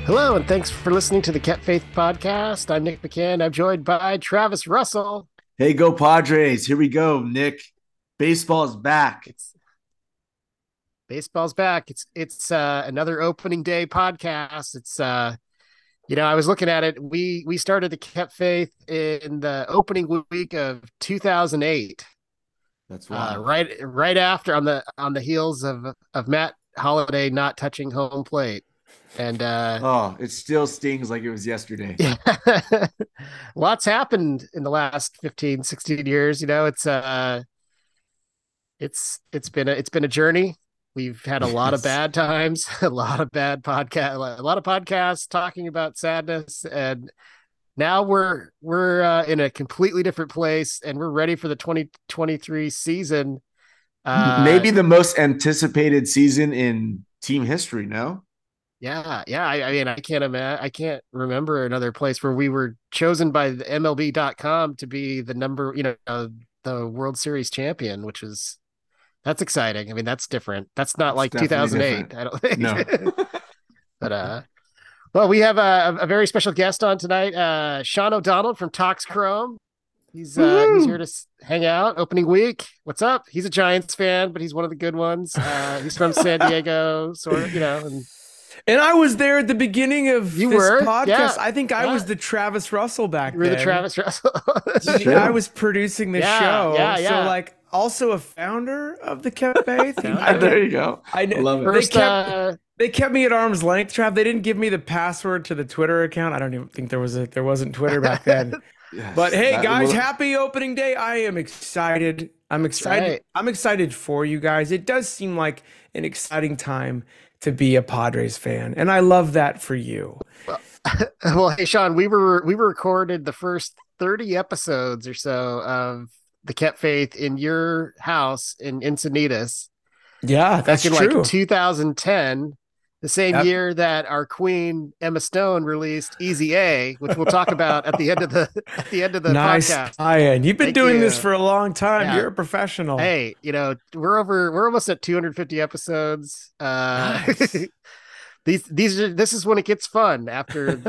Hello, and thanks for listening to the Kept Faith podcast. I'm Nick McCann. I'm joined by Travis Russell. Hey, go Padres. Here we go, Nick. Baseball's back. Baseball's back. It's another opening day podcast. I was looking at it. We started the Kept Faith in the opening week of 2008. That's wild. Right after on the heels of Matt Holliday not touching home plate. And it still stings like it was yesterday. Yeah. Lots happened in the last 15, 16 years. It's been a journey. We've had a lot of bad times, a lot of podcasts talking about sadness, and now we're in a completely different place, and we're ready for the 2023 season. Maybe the most anticipated season in team history. No. Yeah. I mean, I can't remember another place where we were chosen by the MLB.com to be the World Series champion, that's exciting. I mean, that's different. That's not like 2008, I don't think. No. But well, we have a very special guest on tonight, Sean O'Donnell from Tox Chrome. He's here to hang out opening week. What's up? He's a Giants fan, but he's one of the good ones. He's from San Diego, sort of, And I was there at the beginning of this podcast. Yeah. I think I was the Travis Russell back then. You were the Travis Russell. I was producing the show. Yeah. So, also a founder of the Kept Faith. There you go. I love it. They kept me at arm's length, Trav. They didn't give me the password to the Twitter account. I don't even think there wasn't Twitter back then. Yes, but hey, guys, happy opening day. I am excited. I'm excited. Right. I'm excited for you guys. It does seem like an exciting time to be a Padres fan, and I love that for you. Well, hey, Sean, we recorded the first 30 episodes or so of the Kept Faith in your house in Encinitas. Yeah, that's back in true. 2010, the same year that our queen Emma Stone released Easy A, which we'll talk about at the end of the nice podcast. Nice. You've been doing this for a long time. Yeah. You're a professional. Hey, we're almost at 250 episodes. Nice. This is when it gets fun after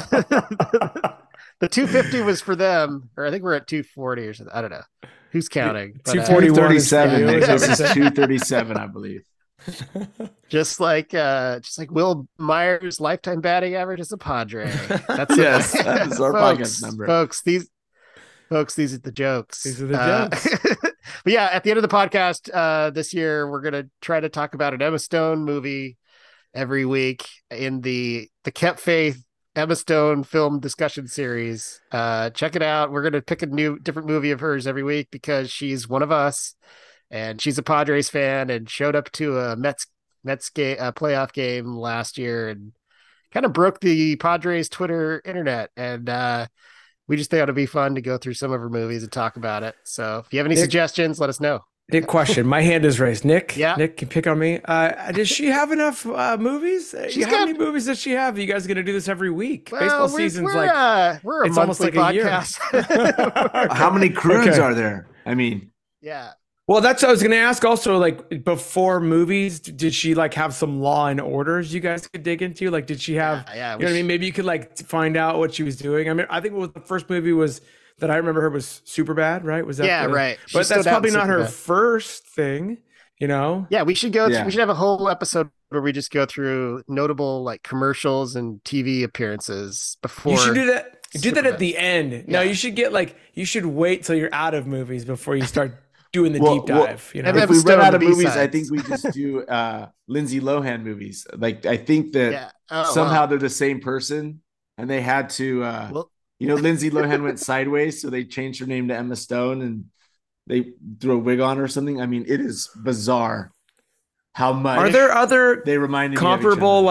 the the 250 was for them, or I think we're at 240 or something. I don't know. Who's counting? 237. This is 237, I believe. just like Will Myers' lifetime batting average as a Padre. That's yes, that's our podcast number. Folks, these are the jokes. These are the jokes. But yeah, at the end of the podcast this year, we're gonna try to talk about an Emma Stone movie every week in the Kept Faith Emma Stone film discussion series. Check it out. We're going to pick a different movie of hers every week because she's one of us and she's a Padres fan and showed up to a Mets playoff game last year and kind of broke the Padres Twitter internet. And we just think it ought to be fun to go through some of her movies and talk about it. So if you have any suggestions, let us know. Nick, question. My hand is raised. Nick, yeah. Nick, can pick on me. Does she have enough movies? How many movies does she have? You guys are going to do this every week? Well, baseball season's we're a it's almost like podcast. A year. How many Croods are there? I mean, yeah. Well, that's what I was going to ask. Also, before movies, did she have some Law and Orders you guys could dig into? Did she have? Yeah, you know what I mean? Maybe you could find out what she was doing. I mean, I think the first movie was. That I remember her was Superbad, right? Was that? Right. But that's probably not her first thing, Yeah, we should we should have a whole episode where we just go through notable commercials and TV appearances before. You should do that. Do that at the end. Yeah. No, you should you should wait till you're out of movies before you start doing the deep dive. If we run out of movies, I think we just do Lindsay Lohan movies. I think that somehow they're the same person, and they had to. Lindsay Lohan went sideways, so they changed her name to Emma Stone, and they threw a wig on her or something. I mean, it is bizarre how much. Are there other they remind comparable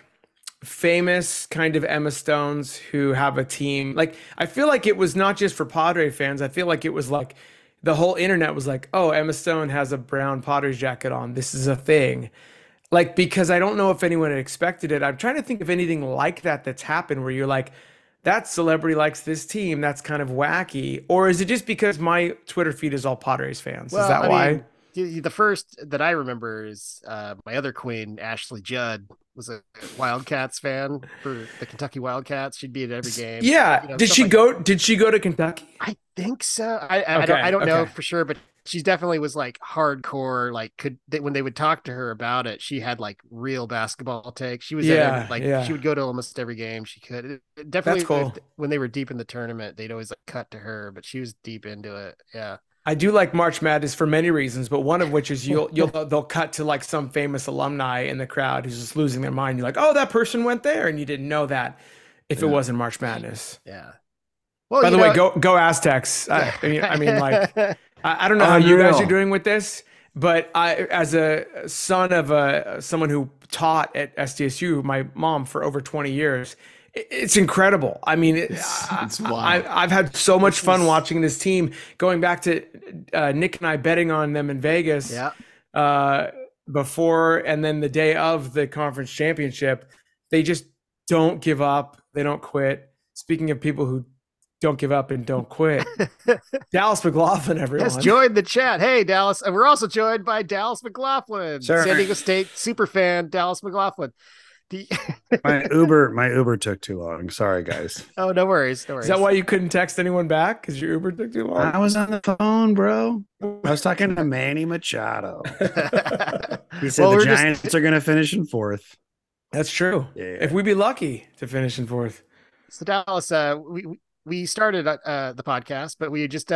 famous kind of Emma Stones who have a team? I feel like it was not just for Padre fans. I feel like it was the whole internet was oh, Emma Stone has a brown Padres jacket on. This is a thing. Because I don't know if anyone had expected it. I'm trying to think of anything like that's happened where you're that celebrity likes this team. That's kind of wacky. Or is it just because my Twitter feed is all Padres fans? Well, is that why? The first that I remember is my other queen, Ashley Judd, was a Wildcats fan for the Kentucky Wildcats. She'd be at every game. Yeah. Did she go to Kentucky? I think so. I don't know for sure, but she definitely was like hardcore. Like when they would talk to her about it, she had like real basketball takes. She was she would go to almost every game she could. Definitely. That's cool. When they were deep in the tournament, they'd always like cut to her, but she was deep into it. Yeah. I do like March Madness for many reasons, but one of which is they'll cut to like some famous alumni in the crowd who's just losing their mind. You're like, oh, that person went there, and you didn't know that if it wasn't March Madness. Yeah. Well, by the way, go Aztecs. Yeah. I mean, like, I don't know how you guys are doing with this, but I, as a son of someone who taught at SDSU, my mom for over 20 years. It's incredible. I mean, it's wild. I've had so much fun watching this team. Going back to Nick and I betting on them in Vegas before and then the day of the conference championship, they just don't give up. They don't quit. Speaking of people who don't give up and don't quit, Dallas McLaughlin, everyone. Yes, join the chat. Hey, Dallas. And we're also joined by Dallas McLaughlin, San Diego State super fan, Dallas McLaughlin. My Uber took too long. Sorry, guys. Oh, no worries. Is that why you couldn't text anyone back? Because your Uber took too long? I was on the phone, bro. I was talking to Manny Machado. He said the Giants are going to finish in 4th. That's true. Yeah. If we'd be lucky to finish in 4th. So Dallas, we started the podcast, but we just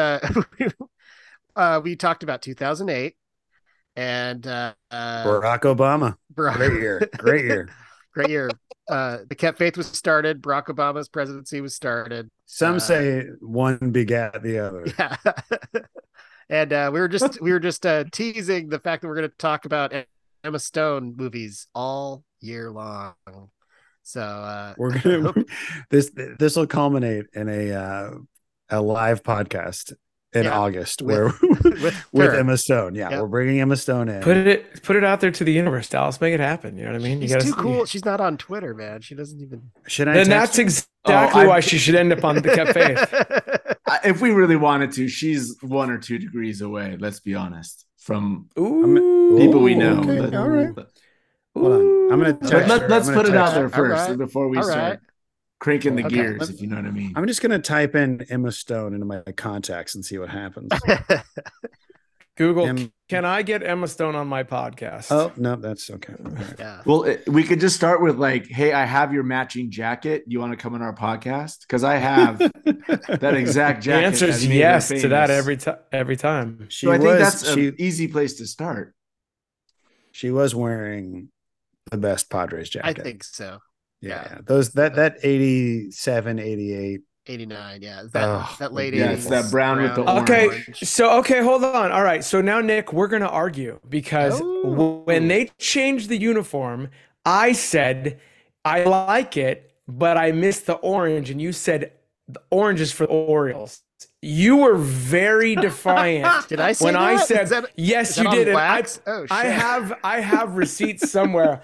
we talked about 2008 and Barack Obama. Great year. Great year. The Kept Faith was started. Barack Obama's presidency was started. Some say one begat the other. Yeah. And we were just teasing the fact that we're going to talk about Emma Stone movies all year long. So we're gonna this will culminate in a live podcast in August with Emma Stone. Yeah, we're bringing Emma Stone in. Put it out there to the universe, Dallas. Make it happen. You know what I mean? She's too cool. She's not on Twitter, man. She doesn't even. Then that's exactly why she should end up on the Kept Faith. If we really wanted to, she's 1 or 2 degrees away. Let's be honest. From people we know. Okay, all right. Hold on. I'm gonna text let's put it out there first before we start cranking the gears, if you know what I mean. I'm just gonna type in Emma Stone into my contacts and see what happens. Google, can I get Emma Stone on my podcast? Oh, no, that's okay. Yeah. Well, we could just start with like, hey, I have your matching jacket. You want to come on our podcast? Because I have that exact jacket. The answer is yes to that every time. I think that's an easy place to start. She was wearing the best Padres jacket. I think so. Yeah. Those that 87, 88. 89, that late 80s. It's that brown with the orange. Okay, hold on. All right, so now Nick, we're gonna argue because when they changed the uniform, I said I like it, but I missed the orange, and you said the orange is for the Orioles. You were very defiant. Did I say when that? I said yes, you did. I have receipts somewhere.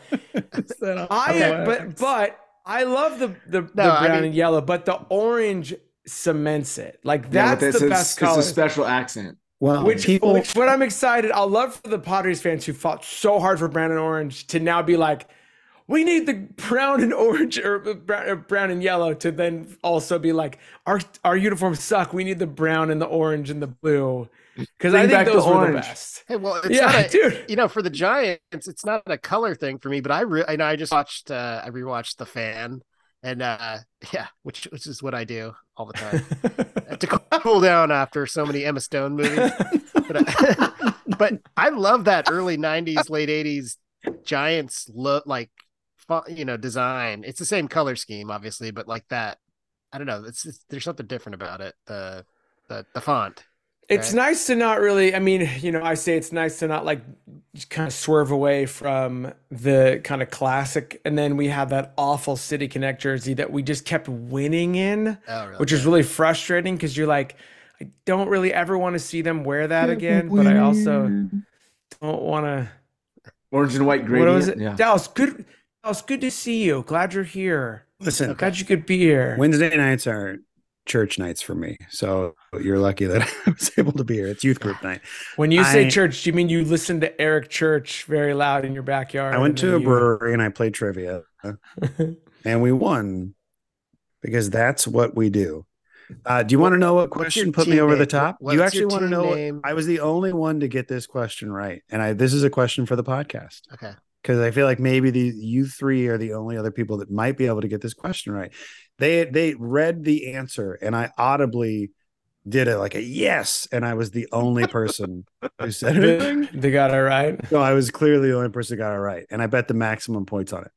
But I love the brown and yellow, but the orange cements it. Like that's the best color. It's a special accent. Well, which I'm excited. I'll love for the Padres fans who fought so hard for brown and orange to now be like, we need the brown and orange or brown and yellow to then also be like, our uniforms suck. We need the brown and the orange and the blue. Because I think those were the best. Hey, well, it's dude. You know, for the Giants, it's not a color thing for me, but I just watched, I rewatched The Fan, and which is what I do all the time to cool down after so many Emma Stone movies. But I love that early '90s, late '80s Giants look like, design. It's the same color scheme, obviously, but like that, I don't know. There's something different about it. The font. It's nice to not really, I say it's nice to not like just kind of swerve away from the kind of classic. And then we have that awful City Connect jersey that we just kept winning in, which is really frustrating because you're like, I don't really ever want to see them wear that again. But I also don't want to. Orange and white gradient. What was it? Yeah. Dallas, good to see you. Glad you're here. Listen, glad you could be here. Wednesday nights are church nights for me. So you're lucky that I was able to be here. It's youth group night. When you say church, do you mean you listen to Eric Church very loud in your backyard? I went to a brewery and I played trivia and we won because that's what we do. Do you want to know what question put me over the top? You actually want to know? I was the only one to get this question right. And this is a question for the podcast. Okay. Because I feel like maybe you three are the only other people that might be able to get this question right. They read the answer and I audibly did it like a yes. And I was the only person who said anything. They got it right. No, I was clearly the only person who got it right. And I bet the maximum points on it.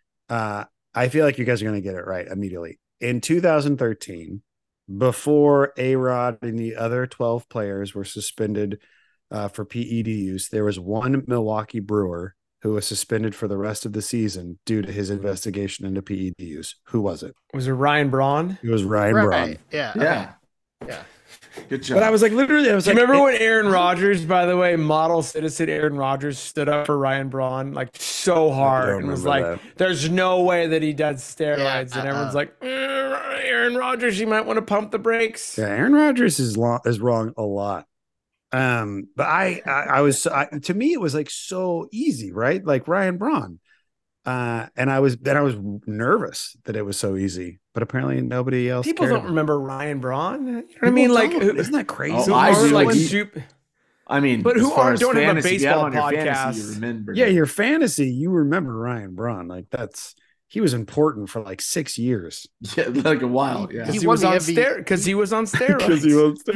I feel like you guys are going to get it right immediately. In 2013, before A-Rod and the other 12 players were suspended for PED use, there was one Milwaukee Brewer who was suspended for the rest of the season due to his investigation into PED use. Who was it? Was it Ryan Braun? It was Ryan Braun. Yeah. Yeah. Yeah. Good job. But I was like, literally, I was like, remember when Aaron Rodgers, by the way, model citizen Aaron Rodgers stood up for Ryan Braun like so hard and was like, there's no way that he does steroids. And everyone's like, Aaron Rodgers, you might want to pump the brakes. Yeah, Aaron Rodgers is wrong a lot. But I was to me, it was like so easy, right? Like Ryan Braun. And I was nervous that it was so easy, but apparently nobody else. People don't remember Ryan Braun. You know what I mean? Like, isn't that crazy? Oh, I do. Like, I mean, but who don't have a fantasy, baseball podcast? You remember? Yeah, your fantasy. You remember Ryan Braun? Like he was important for like 6 years. Yeah, like a while. Yeah, he was on steroids. Because he was on steroids.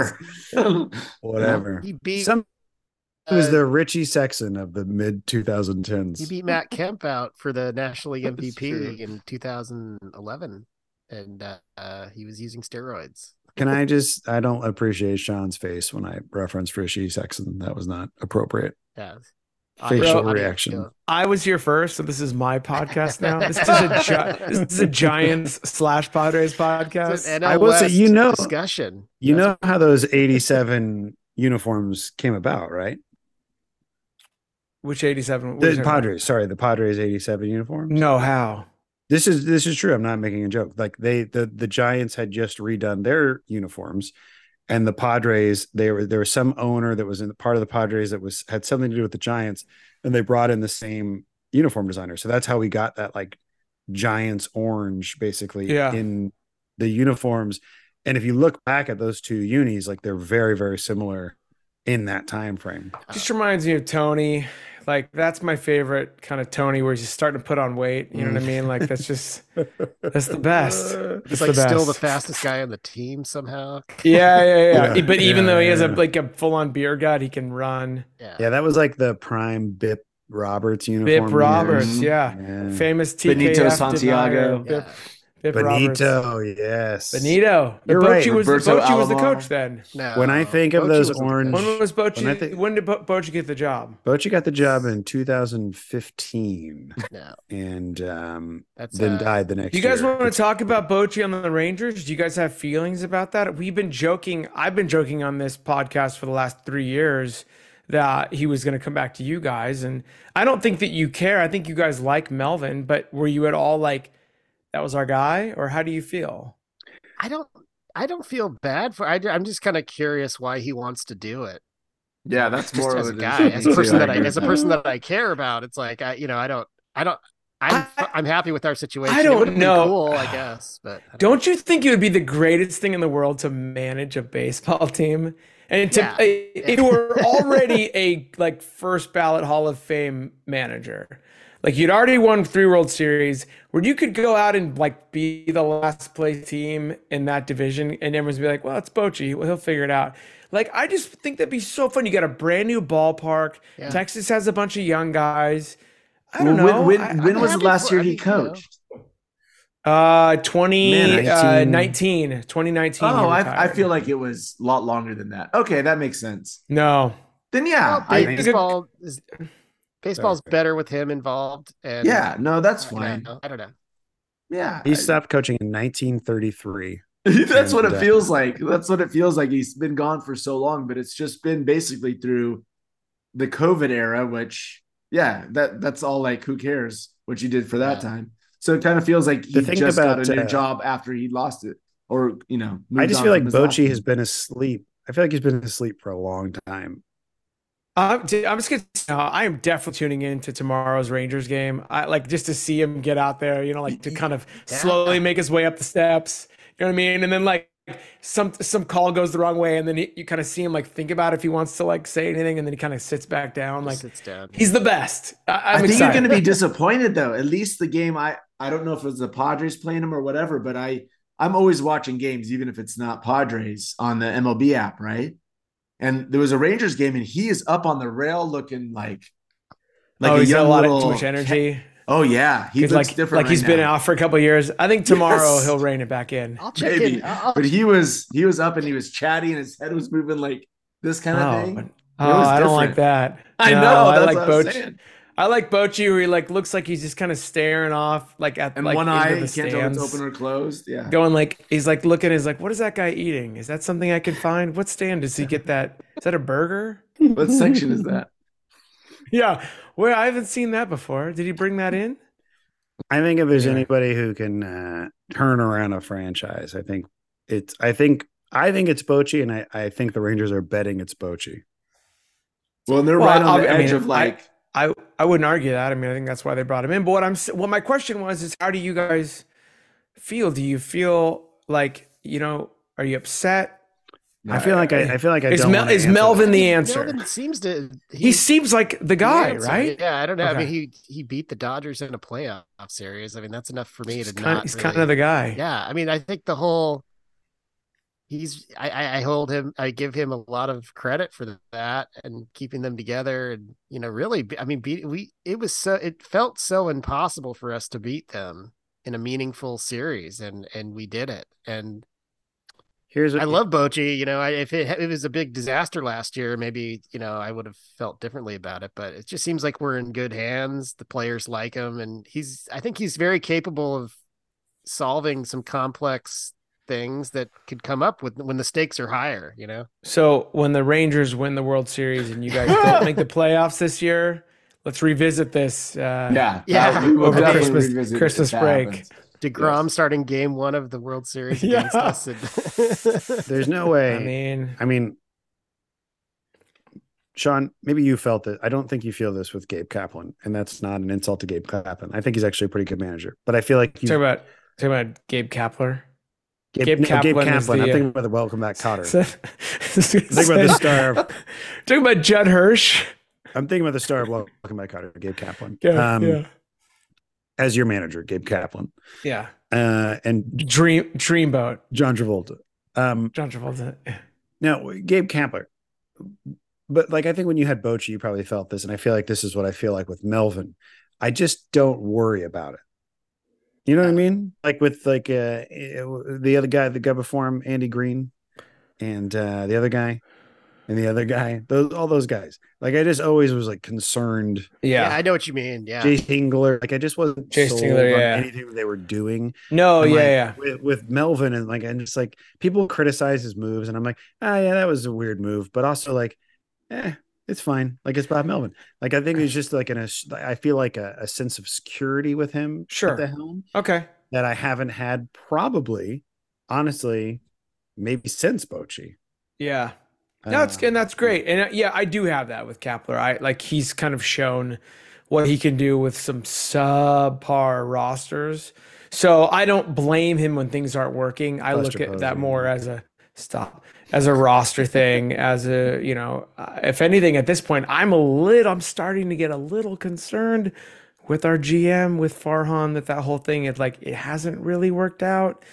Whatever. He beat. He was the Richie Sexson of the mid 2010s. He beat Matt Kemp out for the National League MVP in 2011, and he was using steroids. I don't appreciate Sean's face when I referenced Richie Sexson. That was not appropriate. Yeah. Facial reaction. I was here first, so this is my podcast now. This is a Giants / Padres podcast. I will say, discussion. You know how those 87 uniforms came about, right? Which 87? The Padres. Sorry, the Padres 87 uniforms. No, how? This is true. I'm not making a joke. Like the Giants had just redone their uniforms, and the Padres, there was some owner that was in the part of the Padres that had something to do with the Giants, and they brought in the same uniform designer. So that's how we got that like Giants orange basically in the uniforms. And if you look back at those two unis, like they're very, very similar in that time frame. Just reminds me of Tony. Like that's my favorite kind of Tony, where he's starting to put on weight. You know what I mean? Like that's the best. He's like still the fastest guy on the team somehow. Yeah. But even though he has a full on beer gut, he can run. Yeah, that was like the prime Bip Roberts uniform. Bip Roberts, yeah. Famous TKF Benito Santiago. Benito, yes. Benito. You're right. Bochy was the coach then. No, when I think of those orange, when did Bochy get the job? Bochy got the job in 2015. No, and then died the next year. You guys want to talk about Bochy on the Rangers? Do you guys have feelings about that? We've been joking. I've been joking on this podcast for the last 3 years that he was going to come back to you guys, and I don't think that you care. I think you guys like Melvin, but were you at all like, that was our guy, or how do you feel? I don't feel bad for. I'm just kind of curious why he wants to do it. Yeah, that's more as a guy, as a person that I care about. It's like I'm happy with our situation. I don't know. Cool, I guess, but don't you think it would be the greatest thing in the world to manage a baseball team? And if you were already a first ballot Hall of Fame manager. Like you'd already won 3 World Series, where you could go out and be the last place team in that division, and everyone's be like, "Well, it's Bochy. Well, he'll figure it out." Like I just think that'd be so fun. You got a brand new ballpark. Yeah. Texas has a bunch of young guys. I don't know. When was the last year he coached? 2019. Oh, I feel like it was a lot longer than that. Okay, that makes sense. No. Then yeah, baseball's better with him involved. And that's fine. I don't know. Yeah. He stopped coaching in 1933. That's what it feels like. That's what it feels like. He's been gone for so long, but it's just been basically through the COVID era, which that's all like, who cares what you did for that time? So it kind of feels like he just got a new job after he lost it. or I just feel like Bochy has been asleep. I feel like he's been asleep for a long time. I'm just gonna. I am definitely tuning into tomorrow's Rangers game. I like just to see him get out there, like to kind of slowly make his way up the steps. You know what I mean? And then like some call goes the wrong way, and then you kind of see him like think about if he wants to like say anything, and then he kind of sits back down. Like sits down. He's the best. I think you're going to be disappointed though. At least the game, I don't know if it was the Padres playing him or whatever, but I'm always watching games, even if it's not Padres, on the MLB app, right? And there was a Rangers game, and he is up on the rail looking like he's got a lot of too much energy. Oh yeah, he looks different. Like he's been out for a couple of years. I think tomorrow he'll rein it back in. I'll check in. But he was up and he was chatty, and his head was moving like this kind of thing. I don't like that. I know. I like Bochy. I like Bochy, where he like looks like he's just kind of staring off, like at and like one eye, he can't tell if it's open or closed. Yeah, going like he's like looking. Is like, what is that guy eating? Is that something I can find? What stand does he get that? Is that a burger? What section is that? Yeah, well, I haven't seen that before. Did he bring that in? I think if there's anybody who can turn around a franchise, I think it's Bochy, and I think the Rangers are betting it's Bochy. Well, and they're right on the edge of like. I wouldn't argue that. I mean, I think that's why they brought him in. But what my question was is, how do you guys feel? Do you feel like, are you upset? I feel like I is Melvin the answer? Melvin he seems like the guy, right? Yeah, I don't know. Okay. I mean, he beat the Dodgers in a playoff series. I mean, that's enough for me He's kind of the guy. Yeah, I mean, I think I give him a lot of credit for that and keeping them together, and really, I mean, it felt so impossible for us to beat them in a meaningful series, and we did it. And I love Bochy. If it was a big disaster last year, maybe I would have felt differently about it. But it just seems like we're in good hands. The players like him, and I think he's very capable of solving some complex things that could come up when the stakes are higher. So when the Rangers win the World Series and you guys don't make the playoffs this year, let's revisit this. Over Christmas break. DeGrom starting game 1 of the World Series against us. There's no way. I mean, Sean, maybe you felt it. I don't think you feel this with Gabe Kaplan, and that's not an insult to Gabe Kaplan. I think he's actually a pretty good manager, but I feel like you talk about Gabe Kapler. Gabe Kaplan. I'm thinking about the Welcome Back Cotter. Think about the star. Talking about Judd Hirsch. I'm thinking about the star of Welcome Back Cotter, Gabe Kaplan. Yeah. As your manager, Gabe Kaplan. Yeah. And Dreamboat. John Travolta. Yeah. No, Gabe Kaplan. But like, I think when you had Bochy, you probably felt this, and I feel like this is what I feel like with Melvin. I just don't worry about it. You know what I mean? Like with the other guy, the guy before him, Andy Green, and the other guy, and the other guy, all those guys. Like I just always was like concerned. Yeah, I know what you mean. Yeah, Jay Tingler. Like I just wasn't sold on anything they were doing. No, With Melvin and just like people criticize his moves, and I'm like, that was a weird move, but also like, it's fine. Like it's Bob Melvin. Like I think it's just like I feel like a sense of security with him at the helm. Okay. That I haven't had probably, honestly, maybe since Bochy. Yeah. That's great. And I do have that with Kapler. He's kind of shown what he can do with some subpar rosters. So I don't blame him when things aren't working. I look at that more as a roster thing, as if anything at this point, I'm starting to get a little concerned with our GM, with Farhan, that whole thing, it hasn't really worked out.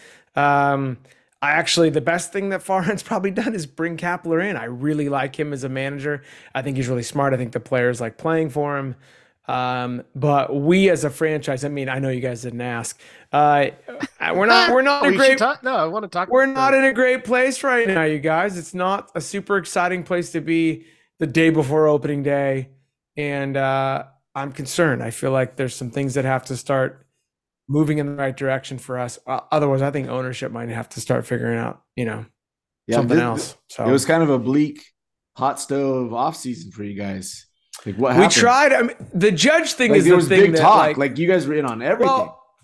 The best thing that Farhan's probably done is bring Kapler in. I really like him as a manager. I think he's really smart. I think the players like playing for him. But we as a franchise, I mean, I know you guys didn't ask. We're not in a great. I want to talk. We're not in a great place right now, you guys. It's not a super exciting place to be the day before opening day, and I'm concerned. I feel like there's some things that have to start moving in the right direction for us. Otherwise, I think ownership might have to start figuring out, something else. So it was kind of a bleak, hot stove off season for you guys. Like what happened? We tried. I mean, the Judge thing is there the was thing big that talk. Like you guys were in on everything.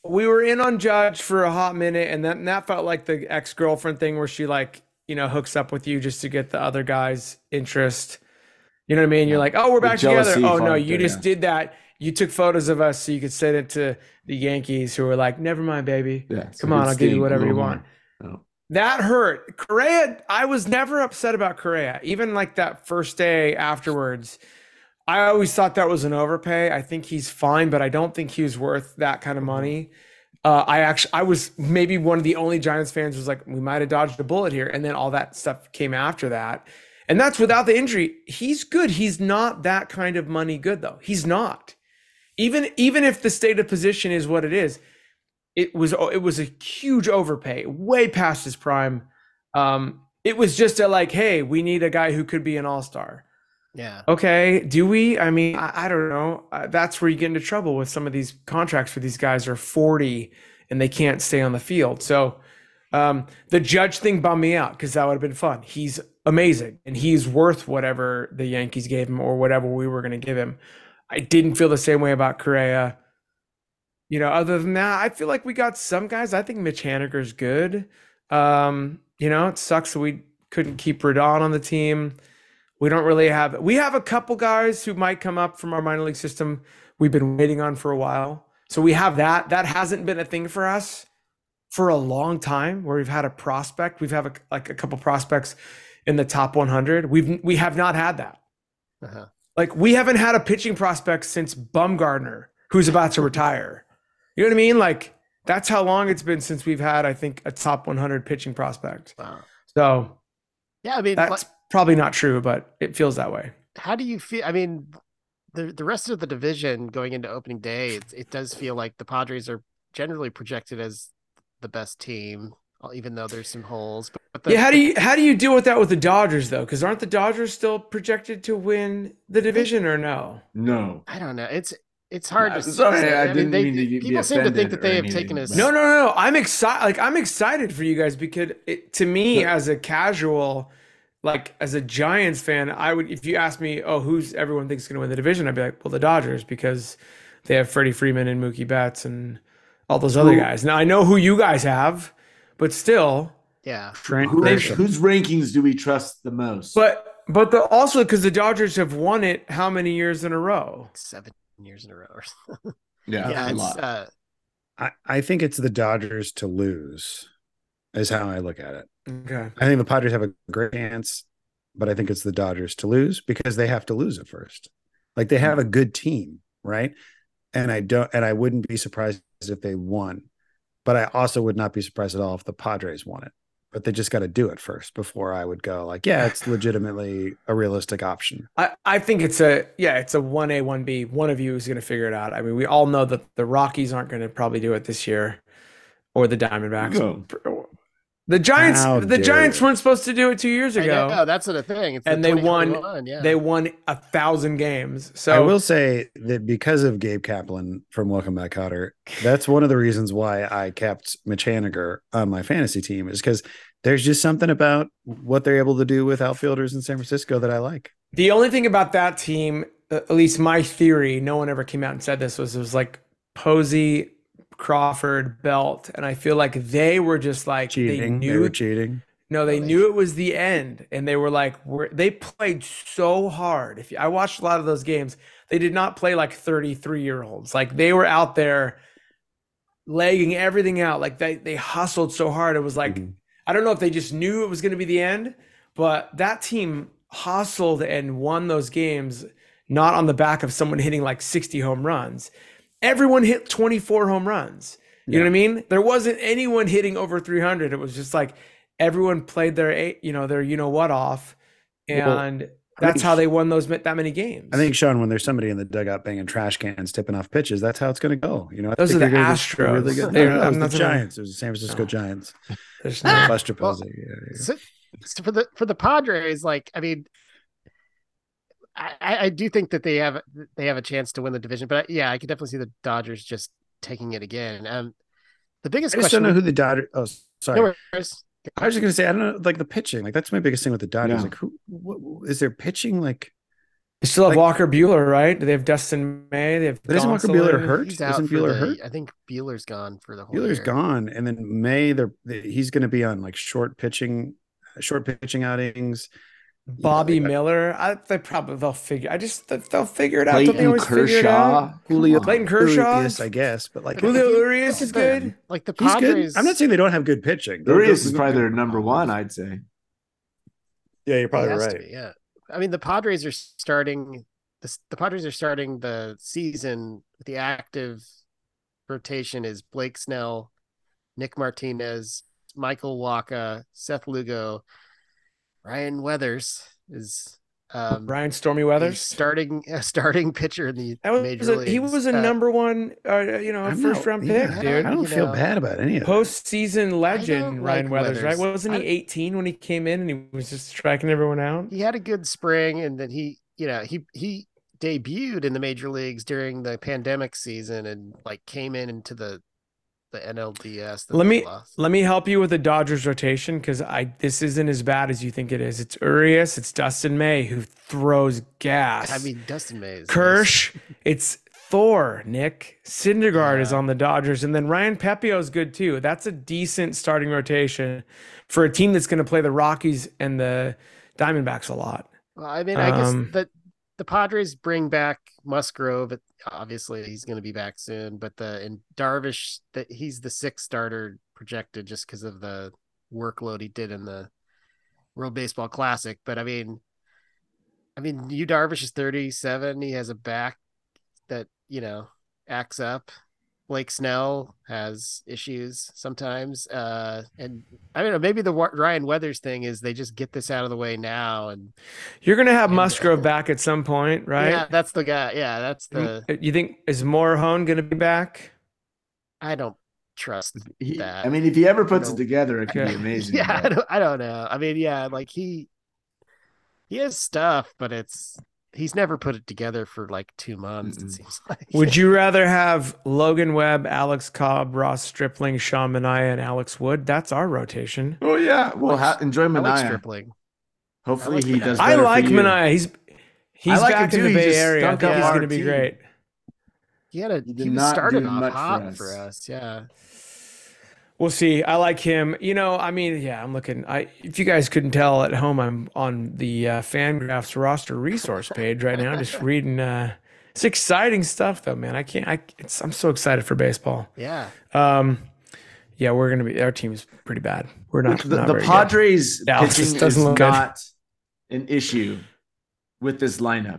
we were in on Judge for a hot minute, and that felt like the ex-girlfriend thing where she like, hooks up with you just to get the other guy's interest. You know what I mean? Yeah. You're like, oh, we're back together. Oh no, you just did that. You took photos of us so you could send it to the Yankees, who were like, never mind, baby. Yeah, come on, I'll give you whatever you want. Oh. That hurt. Correa, I was never upset about Correa. Even like that first day afterwards, I always thought that was an overpay. I think he's fine, but I don't think he was worth that kind of money. I was maybe one of the only Giants fans who was like, we might have dodged a bullet here. And then all that stuff came after that. And that's without the injury. He's good. He's not that kind of money good, though. He's not. Even if the state of position is what it is, it was a huge overpay, way past his prime. It was just hey, we need a guy who could be an all-star. Yeah. Okay. Do we? I mean, I don't know. That's where you get into trouble with some of these contracts where these guys are 40 and they can't stay on the field. So the Judge thing bummed me out because that would have been fun. He's amazing and he's worth whatever the Yankees gave him or whatever we were going to give him. I didn't feel the same way about Correa. Other than that, I feel like we got some guys. I think Mitch Haniger's good. It sucks that we couldn't keep Rodon on the team. We don't really we have a couple guys who might come up from our minor league system we've been waiting on for a while. So we have that. That hasn't been a thing for us for a long time where we've had a prospect. We've have a couple prospects in the top 100. We have not had that. Uh-huh. We haven't had a pitching prospect since Bumgarner, who's about to retire. You know what I mean? That's how long it's been since we've had, I think, a top 100 pitching prospect. Wow. So yeah, I mean, that's probably not true, but it feels that way. How do you feel? I mean, the rest of the division going into opening day, it does feel like the Padres are generally projected as the best team, even though there's some holes. But how do you deal with that with the Dodgers though? Because aren't the Dodgers still projected to win the division or no? No, I don't know. It's hard to sorry, say. I didn't mean to people seem to think that they have taken us. No. I'm excited. I'm excited for you guys because to me, as a casual, as a Giants fan, I would, if you ask me, who's everyone thinks is going to win the division, I'd be like, well, the Dodgers, because they have Freddie Freeman and Mookie Betts and all those other guys. Now I know who you guys have, but still, yeah. Whose rankings do we trust the most? But also because the Dodgers have won it how many years in a row? 7 years in a row or yeah, a lot. I think it's the Dodgers to lose is how I look at it. Okay. I think the Padres have a great chance, but I think it's the Dodgers to lose because they have to lose it first. They have a good team, right? And I wouldn't be surprised if they won, but I also would not be surprised at all if the Padres won it. But they just got to do it first before I would go it's legitimately a realistic option. I think it's a 1A, 1B. One of you is going to figure it out. I mean, we all know that the Rockies aren't going to probably do it this year or the Diamondbacks. No. The Giants weren't supposed to do it 2 years ago. No, that's the thing. And they won. Yeah. They won 1,000 games. So I will say that because of Gabe Kaplan from Welcome Back, Kotter, that's one of the reasons why I kept Mitch Haniger on my fantasy team is because there's just something about what they're able to do with outfielders in San Francisco that I like. The only thing about that team, at least my theory, no one ever came out and said this, was it was Posey, Crawford, Belt, and I feel like they were just cheating. They were cheating. No, they knew it was the end, and they were they played so hard. I watched a lot of those games, they did not play 33-year-olds. They were out there legging everything out. They hustled so hard. It was I don't know if they just knew it was going to be the end, but that team hustled and won those games, not on the back of someone hitting 60 home runs. Everyone hit 24 home runs. You know what I mean? There wasn't anyone hitting over 300. It was just everyone played their what off, and that's how they won that many games. I think, Sean, when there's somebody in the dugout banging trash cans, tipping off pitches, that's how it's going to go. Those are the Astros. Really good. The Giants. It was the San Francisco Giants. There's no Buster Posey. So for the Padres, I mean, I do think that they have a chance to win the division, but I could definitely see the Dodgers just taking it again. The biggest question. I just don't know who the Dodgers. Oh, sorry. No, I was just gonna say I don't know, the pitching. That's my biggest thing with the Dodgers. Yeah. Who is their pitching? They still have Walker Buehler, right? Do they have Dustin May? They have. But isn't Walker Buehler hurt? He's out. Isn't Buehler hurt? I think Buehler's gone for the whole Buehler's year. gone, and then May, he's going to be on like short pitching outings. Bobby Miller, they'll figure. They'll figure it out. Clayton they always Kershaw, figure it out? Julio, Clayton Kershaw, Urias, I guess, but like Julio Urias is good. Like the Padres, I'm not saying they don't have good pitching. Urias is probably their number one, I'd say. Yeah, you're probably right. Yeah, I mean the Padres are starting. The Padres are starting the season with the active rotation is Blake Snell, Nick Martinez, Michael Wacha, Seth Lugo. Ryan Weathers is Ryan Stormy Weathers starting pitcher in the major leagues. He was a number one, first round pick, dude. I don't feel bad about any of that. Postseason legend Ryan Weathers, right? Wasn't he 18 when he came in and he was just striking everyone out? He had a good spring, and then he debuted in the major leagues during the pandemic season and like came into the NLDS. Let me help you with the Dodgers rotation because this isn't as bad as you think it is. It's Urias, it's Dustin May who throws gas. I mean, Dustin May is Kirsch, it's Thor, Nick. Syndergaard is on the Dodgers, and then Ryan Pepiot is good too. That's a decent starting rotation for a team that's going to play the Rockies and the Diamondbacks a lot. Well, I mean, I guess that the Padres bring back Musgrove. Obviously, he's going to be back soon. But and Darvish, he's the sixth starter projected just because of the workload he did in the World Baseball Classic. But I mean, Yu Darvish is 37. He has a back that acts up. Blake Snell has issues sometimes. And I don't know, maybe the Ryan Weathers thing is they just get this out of the way now. And you're going to have Musgrove back at some point, right? Yeah, that's the guy. Yeah, that's the. You think, is Morejon going to be back? I don't trust that. I mean, if he ever puts it together, it could be amazing. Yeah, I don't know. I mean, yeah, like he has stuff, but he's never put it together for like 2 months, it seems like. Would you rather have Logan Webb, Alex Cobb, Ross Stripling, Sean Manaea, and Alex Wood? That's our rotation. Oh, yeah. Well, enjoy Manaea. Stripling. Hopefully he does better. I like Manaea. He's back in the Bay Area. I think he's going to be great. He was started off hot for us. Yeah. We'll see. I like him. I'm looking. If you guys couldn't tell at home, I'm on the Fangraphs roster resource page right now, just reading. It's exciting stuff, though, man. I'm so excited for baseball. Yeah. We're gonna be. Our team's pretty bad. We're not. The Padres pitching is not good. An issue with this lineup.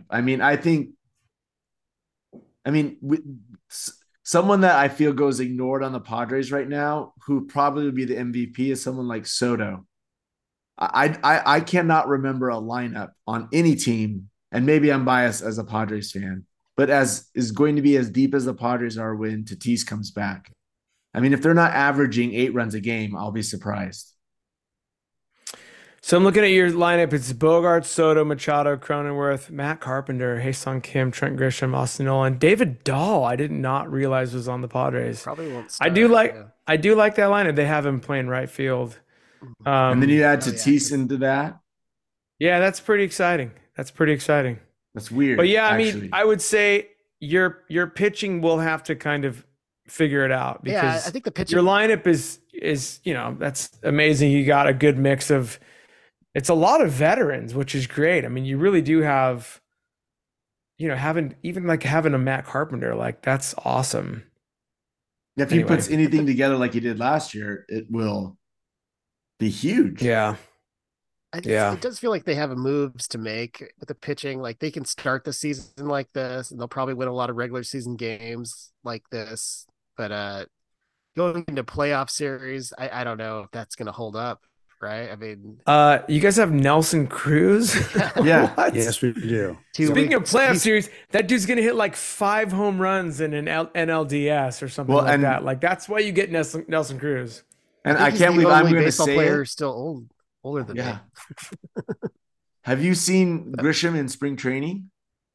Someone that I feel goes ignored on the Padres right now, who probably would be the MVP, is someone like Soto. I cannot remember a lineup on any team, and maybe I'm biased as a Padres fan, but as is going to be as deep as the Padres are when Tatis comes back. I mean, if they're not averaging 8 runs a game, I'll be surprised. So I'm looking at your lineup. It's Bogart, Soto, Machado, Cronenworth, Matt Carpenter, Ha-Seong Kim, Trent Grisham, Austin Nolan, David Dahl. I did not realize was on the Padres. Probably won't start. I do like that lineup. They have him playing right field. And then you add Tatis into that. Yeah, that's pretty exciting. That's weird. But yeah, I would say your pitching will have to kind of figure it out because I think the pitching, your lineup is that's amazing. You got a good mix of. It's a lot of veterans, which is great. I mean, you really do have, having a Matt Carpenter, like that's awesome. If he puts anything together like he did last year, it will be huge. Yeah. It does feel like they have moves to make with the pitching. Like they can start the season like this, and they'll probably win a lot of regular season games like this. But going into playoff series, I don't know if that's going to hold up. Right. I mean, you guys have Nelson Cruz. Yeah. Yes, we do. Speaking of playoff series, that dude's going to hit like 5 home runs in an NLDS or something like that. Like that's why you get Nelson Cruz. And I can't believe I'm going to say player is still older than me. Have you seen Grisham in spring training?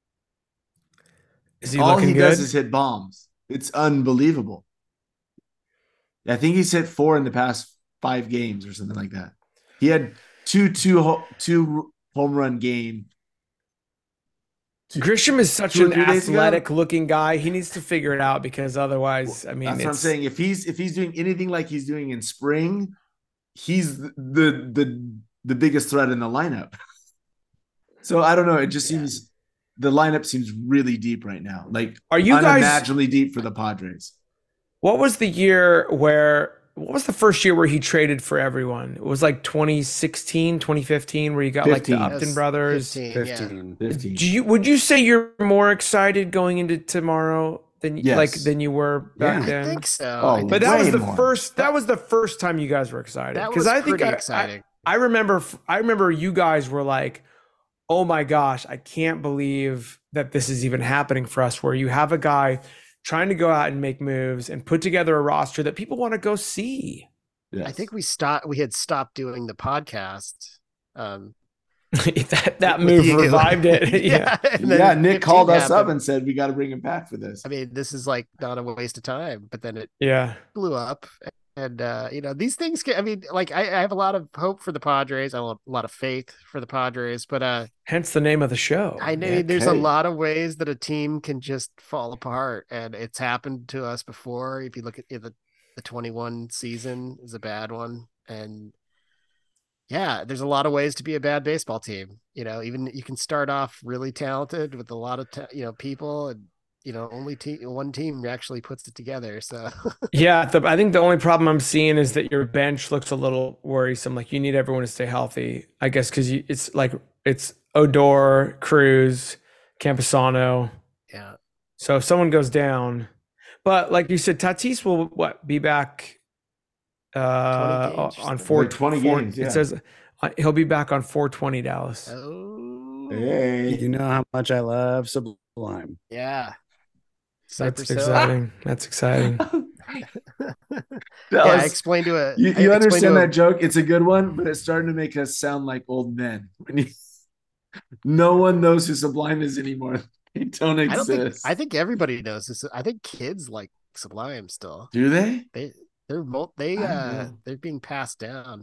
Is he All looking he good? does is hit bombs. It's unbelievable. I think he's hit 4 in the past 5 games or something like that. He had two home run game Grisham is such an athletic-looking guy. He needs to figure it out because otherwise, I mean, that's what I'm saying. If he's doing anything like he's doing in spring, he's the biggest threat in the lineup. So I don't know. It just seems the lineup seems really deep right now. Like, are you unimaginably deep for the Padres? What was the first year where he traded for everyone? It was like 2016, 2015, where you got 15. Like the Upton brothers. 15. Would you say you're more excited going into tomorrow than you were back then? I think so. But that was the first. That was the first time you guys were excited. Because I think exciting. I remember you guys were like, "Oh my gosh, I can't believe that this is even happening for us." Where you have a guy trying to go out and make moves and put together a roster that people want to go see. Yes. I think we had stopped doing the podcast. that move revived it. Yeah. Nick called us up and said, we got to bring him back for this. I mean, this is like not a waste of time, but then it blew up. And, these things I have a lot of hope for the Padres. I have a lot of faith for the Padres, but hence the name of the show. I know there's a lot of ways that a team can just fall apart, and it's happened to us before. If you look at the 21 season is a bad one. And there's a lot of ways to be a bad baseball team. Even you can start off really talented with a lot of, people, and only one team actually puts it together. So I think the only problem I'm seeing is that your bench looks a little worrisome. Like, you need everyone to stay healthy, I guess, because it's Odor, Cruz, Campusano. Yeah. So if someone goes down, but like you said, Tatis will be back on 420 games. It says he'll be back on 420 Dallas. Oh, hey, you know how much I love Sublime. Yeah. That's exciting. That's exciting. I explained to it. You understand that joke? It's a good one, but it's starting to make us sound like old men. No one knows who Sublime is anymore. They don't exist. I think everybody knows this. I think kids like Sublime still. Do they? They're being passed down.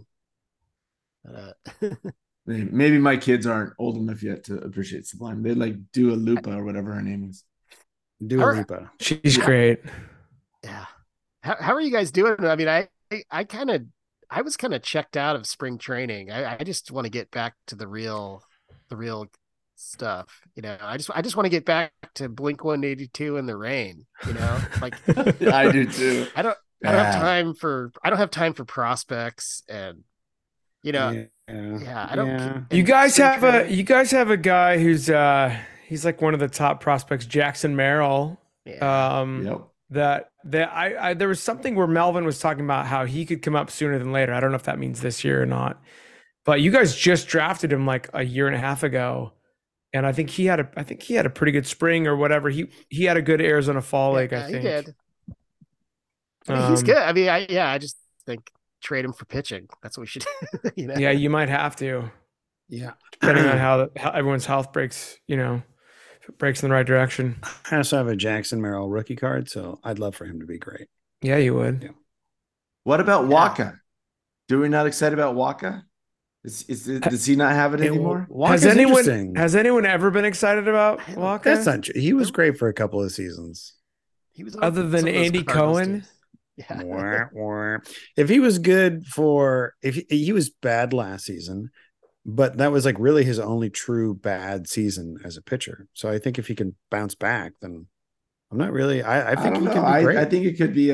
Maybe my kids aren't old enough yet to appreciate Sublime. They like Dua Lipa or whatever her name is. Dua Lipa. She's great. Yeah. How are you guys doing? I mean, I was kind of checked out of spring training. I just want to get back to the real stuff. I just want to get back to Blink-182 in the rain. Like I do too. I don't have time for prospects, and I don't. You guys have a guy who's he's like one of the top prospects, Jackson Merrill. Yep. There was something where Melvin was talking about how he could come up sooner than later. I don't know if that means this year or not, but you guys just drafted him like a year and a half ago, and I think he had a pretty good spring or whatever. He had a good Arizona Fall League. I think he did. He's good. I mean, I just think trade him for pitching. That's what we should do. Yeah, you might have to. Yeah, depending on how everyone's health breaks. Breaks in the right direction. I also have a Jackson Merrill rookie card, so I'd love for him to be great. Yeah, you would. Yeah. What about Waka? Do we not excited about Waka? Does he not have it anymore? Has anyone ever been excited about Waka? That's not true. He was great for a couple of seasons. He was other than Andy Cohen. Yeah. If he was good if he was bad last season, but that was like really his only true bad season as a pitcher. So I think if he can bounce back, then I'm not really. I think he can be great. I think it could be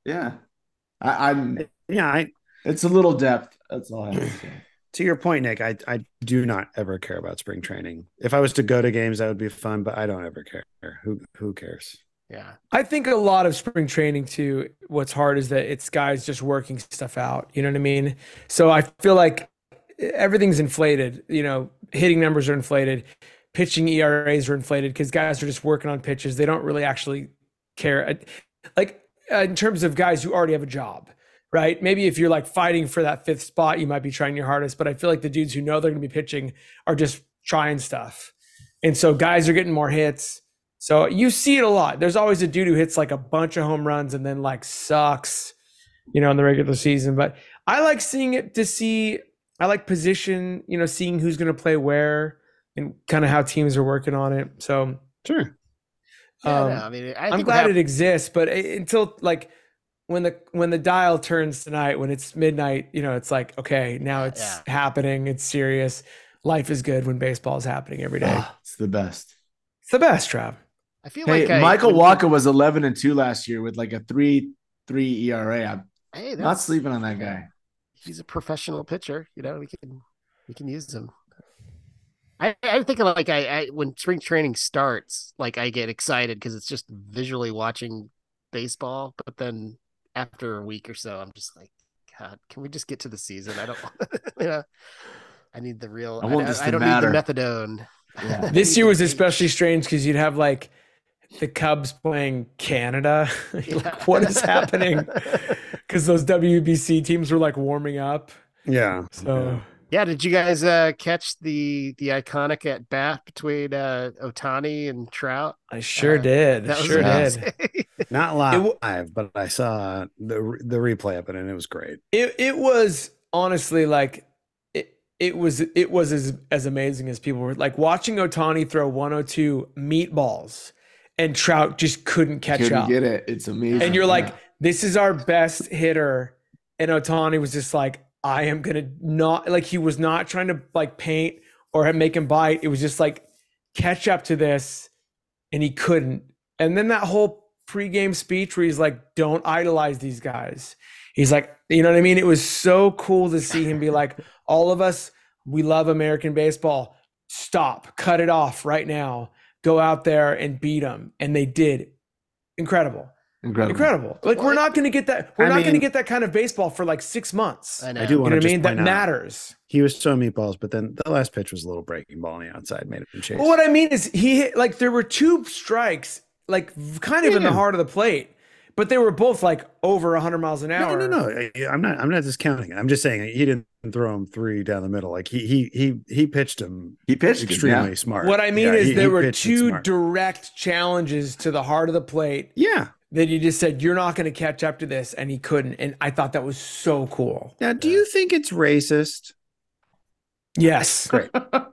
it's a little depth. That's all I have to say. To your point, Nick, I do not ever care about spring training. If I was to go to games, that would be fun, but I don't ever care. Who cares? Yeah. I think a lot of spring training too, what's hard is that it's guys just working stuff out. You know what I mean? So I feel like everything's inflated. Hitting numbers are inflated, pitching ERAs are inflated because guys are just working on pitches. They don't really actually care. In terms of guys who already have a job, right? Maybe if you're like fighting for that fifth spot, you might be trying your hardest, but I feel like the dudes who know they're going to be pitching are just trying stuff. And so guys are getting more hits. So you see it a lot. There's always a dude who hits like a bunch of home runs and then like sucks, in the regular season. But I like seeing it I like position, seeing who's going to play where. and kind of how teams are working on it. So sure. I mean, I'm glad it exists, but until like when the dial turns tonight, when it's midnight, it's like, okay, now it's happening. It's serious. Life is good when baseball is happening every day. It's the best. It's the best, Trav. I feel like Michael Wacha was 11-2 last year with like a 3.3 ERA. I'm not sleeping on that guy. He's a professional pitcher. We can use him. I think like when spring training starts, like I get excited because it's just visually watching baseball. But then after a week or so, I'm just like, God, can we just get to the season? I don't, I need the real. I don't need the methadone. Yeah. This year was especially strange because you'd have like the Cubs playing Canada. Like, what is happening? Because those WBC teams were like warming up. Yeah. So. Yeah, did you guys catch the iconic at bat between Ohtani and Trout? I sure did. Did. Not live, but I saw the replay of it, and it was great. It was honestly like it was as amazing as people were like watching Ohtani throw 102 meatballs, and Trout just couldn't catch up. Get it? It's amazing. And you're like, this is our best hitter, and Ohtani was just like, I am going to not, like, he was not trying to like paint or make him bite. It was just like, catch up to this. And he couldn't. And then that whole pregame speech where he's like, don't idolize these guys. He's like, you know what I mean? It was so cool to see him be like, all of us, we love American baseball. Stop, cut it off right now. Go out there and beat them. And they did. Incredible. Like, we're not going to get that. We're not going to get that kind of baseball for like 6 months. I do want to that matters. He was throwing meatballs, but then the last pitch was a little breaking ball on the outside, made him chase. Well, what I mean is he hit, like, there were 2 strikes, like kind of in the heart of the plate, but they were both like over 100 miles an hour. No. I'm not discounting it. I'm just saying he didn't throw him 3 down the middle. Like he pitched him. He pitched extremely smart. What I mean is there were 2 direct challenges to the heart of the plate. Yeah. That he just said, you're not going to catch up to this. And he couldn't. And I thought that was so cool. Now, do you think it's racist? Yes. Great.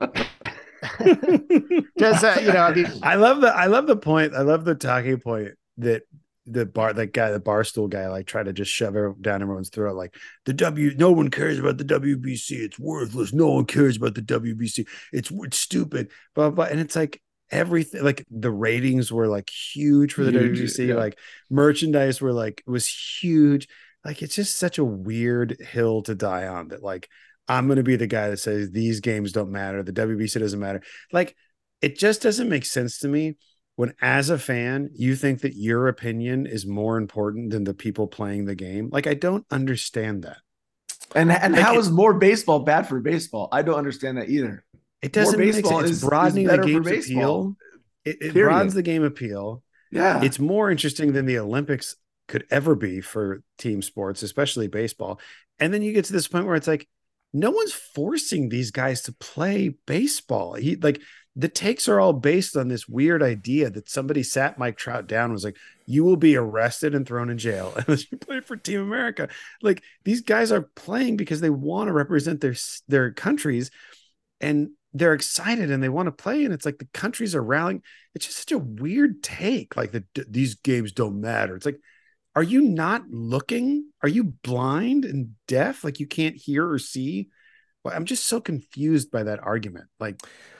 Does I love the point. I love the talking point that the barstool guy, like tried to just shove it down everyone's throat. Like no one cares about the WBC. It's worthless. No one cares about the WBC. It's stupid. Blah, blah. And it's like, everything, like the ratings were like huge for the WBC, like merchandise was huge. Like, it's just such a weird hill to die on, that like I'm going to be the guy that says these games don't matter, the WBC doesn't matter. Like, it just doesn't make sense to me when, as a fan, you think that your opinion is more important than the people playing the game. Like, I don't understand that. And how is more baseball bad for baseball? I don't understand that either. It doesn't make sense. It's broadening the game's appeal. It broadens the game appeal. Yeah. It's more interesting than the Olympics could ever be for team sports, especially baseball. And then you get to this point where it's like, no one's forcing these guys to play baseball. The takes are all based on this weird idea that somebody sat Mike Trout down and was like, you will be arrested and thrown in jail unless you play for Team America. Like, these guys are playing because they want to represent their countries, and they're excited and they want to play. And it's like the countries are rallying. It's just such a weird take. Like, these games don't matter. It's like, are you not looking? Are you blind and deaf? Like, you can't hear or see? Well, I'm just so confused by that argument. Like,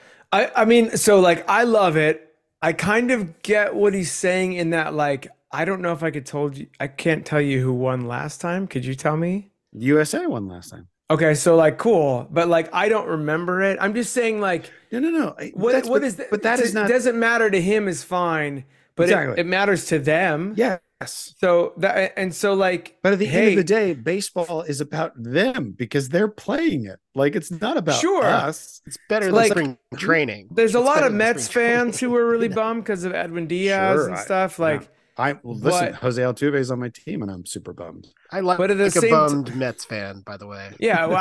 I mean, so like, I love it. I kind of get what he's saying in that, like, I don't know if I can't tell you who won last time. Could you tell me? USA won last time. Okay, so like, cool, but like, I don't remember it. I'm just saying, like, no. What is that? But that is not. It doesn't matter to him is fine, but exactly. it matters to them. Yes. So like, but at the end of the day, baseball is about them because they're playing it. Like, it's not about us. It's better than spring training. There's a lot of Mets fans who were really bummed because of Edwin Diaz and stuff. Like, listen, Jose Altuve is on my team, and I'm super bummed. I like a bummed Mets fan, by the way. Yeah, well,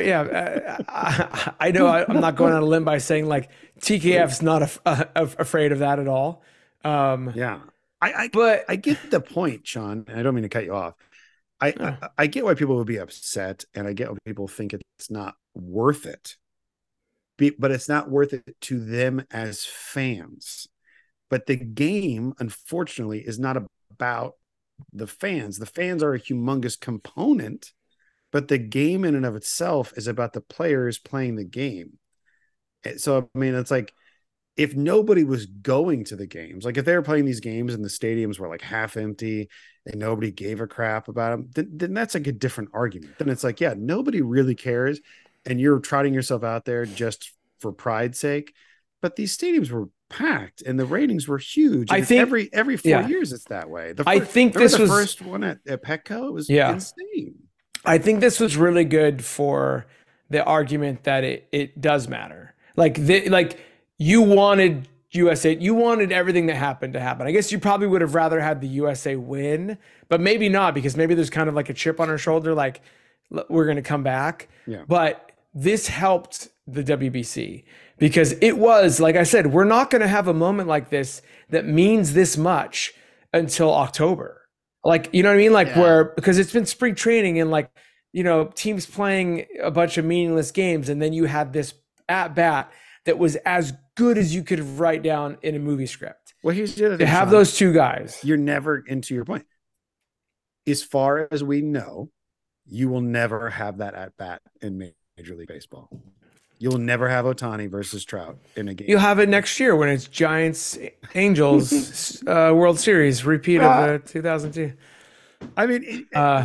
I know I'm not going on a limb by saying like TKF's not afraid of that at all. Yeah, I get the point, Sean. And I don't mean to cut you off. I get why people would be upset, and I get why people think it's not worth it. but it's not worth it to them as fans. But the game, unfortunately, is not about the fans. The fans are a humongous component, but the game in and of itself is about the players playing the game. So, I mean, it's like, if nobody was going to the games, like if they were playing these games and the stadiums were like half empty and nobody gave a crap about them, then that's like a different argument. Then it's like, yeah, nobody really cares. And you're trotting yourself out there just for pride's sake. But these stadiums were packed and the ratings were huge. I think every 4 years it's that way. I think this was the first one at Petco. It was insane. I think this was really good for the argument that it does matter. Like you wanted USA, you wanted everything that happened to happen. I guess you probably would have rather had the USA win, but maybe not, because maybe there's kind of like a chip on her shoulder, like we're going to come back. Yeah. But this helped the WBC because it was, like I said, we're not going to have a moment like this that means this much until October. Like, you know what I mean? Like because it's been spring training and like, you know, teams playing a bunch of meaningless games. And then you had this at bat that was as good as you could write down in a movie script. Well, here's the other thing. To have those two guys. You're never, into your point, as far as we know, you will never have that at bat in Major League Baseball. You'll never have Ohtani versus Trout in a game. You'll have it next year when it's Giants Angels World Series repeat of 2002. I mean,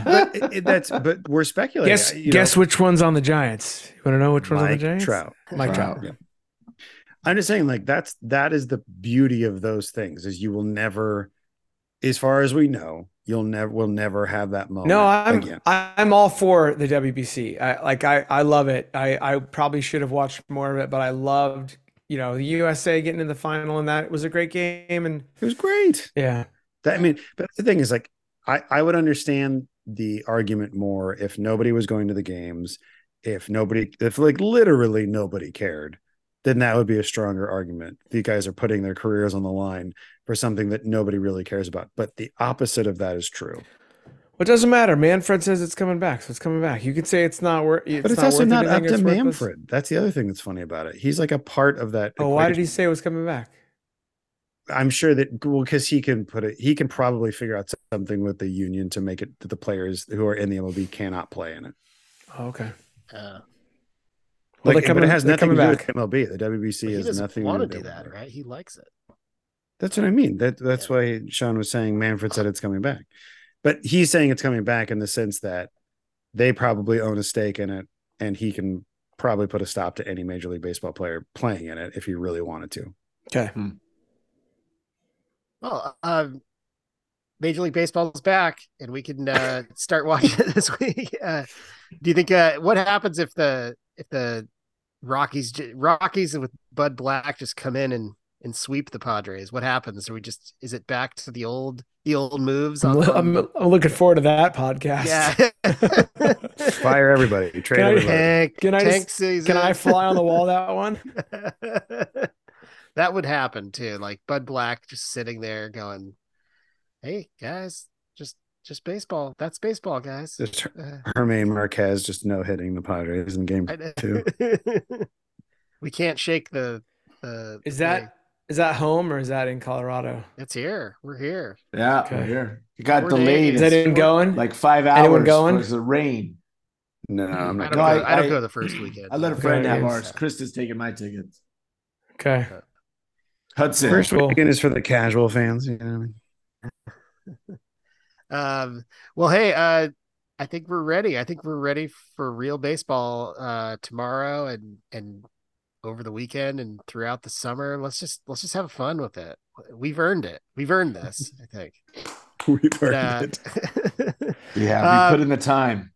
but we're speculating. Guess which one's on the Giants? You want to know which one's on the Giants? Mike Trout. Yeah. I'm just saying, like, that is the beauty of those things, is you will never, as far as we know, we'll never have that moment. No, again. I'm all for the WBC. I love it. I probably should have watched more of it, but I loved, you know, the USA getting in the final, and that was a great game, and it was great. Yeah. I mean, but the thing is, like, I would understand the argument more if nobody was going to the games, if like literally nobody cared, then that would be a stronger argument. These guys are putting their careers on the line for something that nobody really cares about. But the opposite of that is true. Well, it doesn't matter. Manfred says it's coming back, so it's coming back. You could say it's not worth. But it's also not up to Manfred. That's the other thing that's funny about it. He's like a part of that. Oh, why did he say it was coming back? I'm sure that, because he can probably figure out something with the union to make it that the players who are in the MLB cannot play in it. Oh, okay. But it has nothing to do with MLB. The WBC has nothing to do that, right? He likes it. That's what I mean. That's why Sean was saying Manfred said it's coming back. But he's saying it's coming back in the sense that they probably own a stake in it, and he can probably put a stop to any Major League Baseball player playing in it if he really wanted to. Okay. Well, Major League Baseball is back, and we can start watching it this week. Do you think what happens if the Rockies with Bud Black just come in and sweep the Padres? What happens? Is it back to the old moves? I'm looking forward to that podcast. Yeah. Fire everybody. Trade everybody. Can I fly on the wall that one? That would happen too. Like Bud Black just sitting there going, "Hey guys, just baseball. That's baseball, guys." Just Germán Marquez just no hitting the Padres in game 2. We can't shake the. Is that home or is that in Colorado? It's here. We're here. Yeah, okay. We're here. It got delayed. Is that even going? Like 5 hours. Anyone going? Because of rain. No, I'm not. I don't go the first weekend. I let a friend have ours. Chris is taking my tickets. Okay. Hudson. First weekend is for the casual fans. You know what I mean? Well, hey, I think we're ready. I think we're ready for real baseball tomorrow and over the weekend and throughout the summer. Let's just have fun with it. We've earned it. We've earned this, I think. We've earned it. Yeah, we put in the time.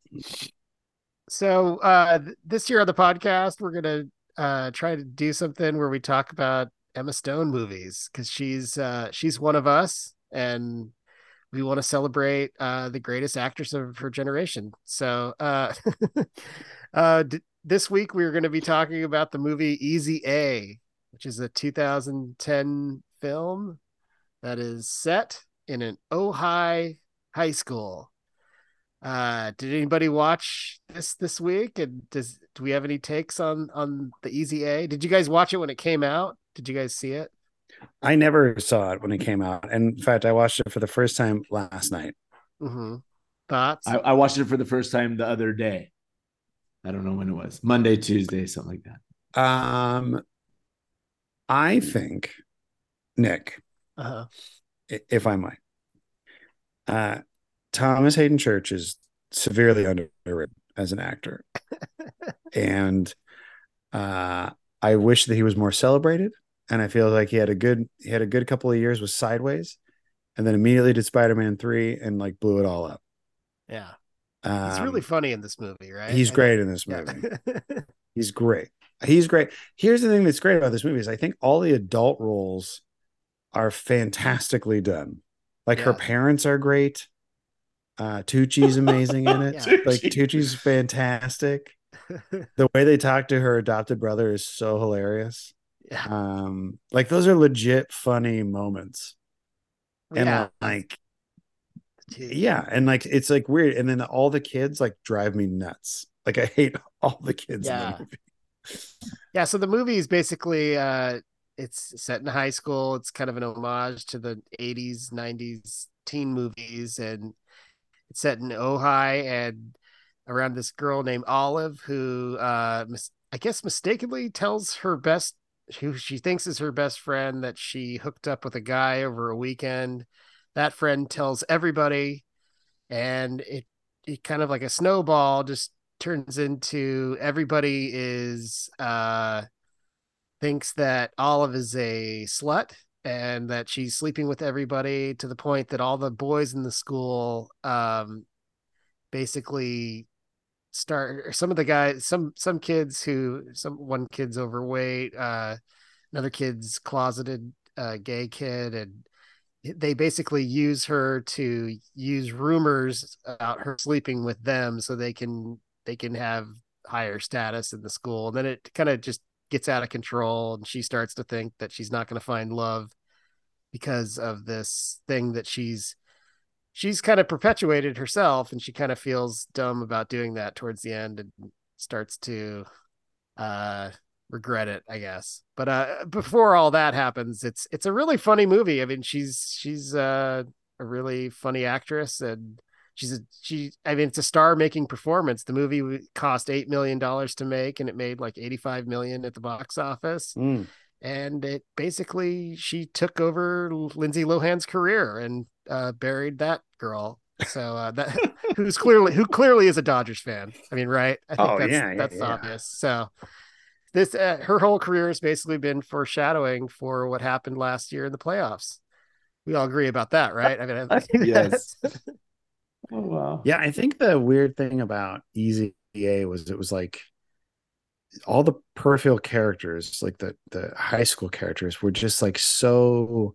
So this year on the podcast, we're gonna try to do something where we talk about Emma Stone movies, because she's one of us, and we want to celebrate the greatest actress of her generation. So this week we're going to be talking about the movie Easy A, which is a 2010 film that is set in an Ojai high school. Did anybody watch this week? And do we have any takes on the Easy A? Did you guys watch it when it came out? Did you guys see it? I never saw it when it came out. And in fact, I watched it for the first time last night. Mm-hmm. Thoughts? I watched it for the first time the other day. I don't know when it was. Monday, Tuesday, something like that. I think, Nick, if I might, Thomas Hayden Church is severely underrated as an actor. And I wish that he was more celebrated. And I feel like he had a good couple of years with Sideways, and then immediately did Spider-Man 3 and like blew it all up. Yeah. He's really funny in this movie, right? He's great in this movie. Yeah. He's great. He's great. Here's the thing that's great about this movie is I think all the adult roles are fantastically done. Like her parents are great. Tucci's amazing in it. Yeah. Like Tucci's fantastic. The way they talk to her adopted brother is so hilarious. Yeah. Like those are legit funny moments. And like yeah, and like it's like weird. And then all the kids like drive me nuts. Like I hate all the kids in the movie. Yeah, so the movie is basically it's set in high school. It's kind of an homage to the 80s, 90s teen movies, and it's set in Ojai and around this girl named Olive who I guess mistakenly tells her best, who she thinks is her best friend, that she hooked up with a guy over a weekend. That friend tells everybody, and it kind of like a snowball just turns into everybody is thinks that Olive is a slut and that she's sleeping with everybody, to the point that all the boys in the school basically start, some of the guys, some kids who, one kid's overweight, another kid's closeted gay kid, and they basically use her to use rumors about her sleeping with them so they can have higher status in the school. And then it kind of just gets out of control, and she starts to think that she's not going to find love because of this thing that she's kind of perpetuated herself, and she kind of feels dumb about doing that towards the end and starts to regret it, I guess. But before all that happens, it's a really funny movie. I mean, she's a really funny actress, and I mean, it's a star-making performance. The movie cost $8 million to make, and it made like 85 million at the box office. And it basically, she took over Lindsay Lohan's career and buried that girl. So that who clearly is a Dodgers fan. I mean, right? I think that's obvious. So this her whole career has basically been foreshadowing for what happened last year in the playoffs. We all agree about that, right? I mean, yes. Oh wow. Yeah, I think the weird thing about Easy A was it was like all the peripheral characters, like the high school characters, were just like so.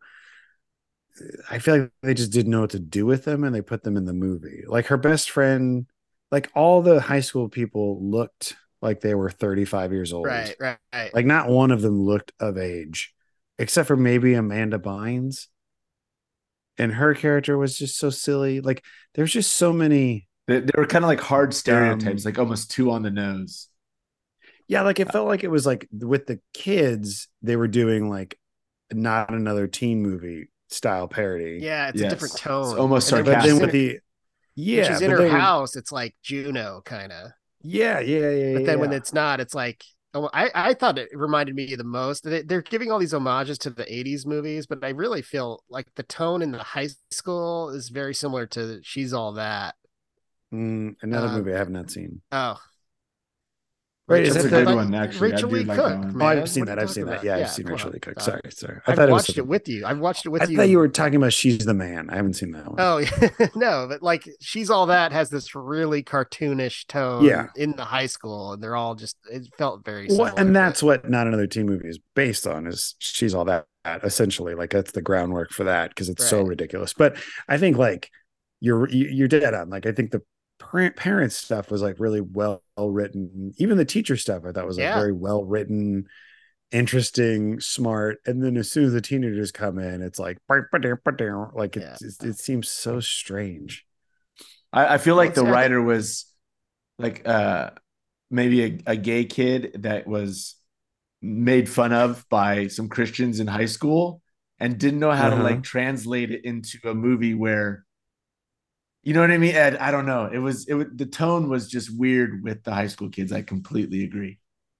I feel like they just didn't know what to do with them, and they put them in the movie. Like her best friend, like all the high school people looked like they were 35 years old. Right. Like not one of them looked of age, except for maybe Amanda Bynes. And her character was just so silly. Like there's just so many. They were kind of like hard stereotypes, like almost too on the nose. Yeah, like it felt like it was like with the kids, they were doing like not another teen movie style parody. Yeah, it's a different tone. It's almost sarcastic. But then with when she's in her house, it's like Juno kind of. Yeah. But then when it's not, it's like, I thought it reminded me the most. They're giving all these homages to the 80s movies, but I really feel like the tone in the high school is very similar to She's All That. Another movie I have not seen. Oh. Right, is that a good one? Actually, Rachel Lee Cook. Oh, I've seen that. I've seen that. Yeah, I've seen Rachel Lee Cook. Sorry. I thought watched it with you. I've watched it with you. I thought you were talking about She's the Man. I haven't seen that one. Oh, yeah. No, but like She's All That has this really cartoonish tone in the high school, and they're all just, it felt very similar. Well, and that's what Not Another Teen Movie is based on, is She's All That, essentially. Like that's the groundwork for that, because it's so ridiculous. But I think like you're dead on. Like I think the parents stuff was like really well written. Even the teacher stuff I thought was like very well written, interesting, smart. And then as soon as the teenagers come in, it's like it seems so strange. I feel like the writer was like maybe a gay kid that was made fun of by some Christians in high school and didn't know how to like translate it into a movie where, you know what I mean, Ed? I don't know. It was the tone was just weird with the high school kids. I completely agree.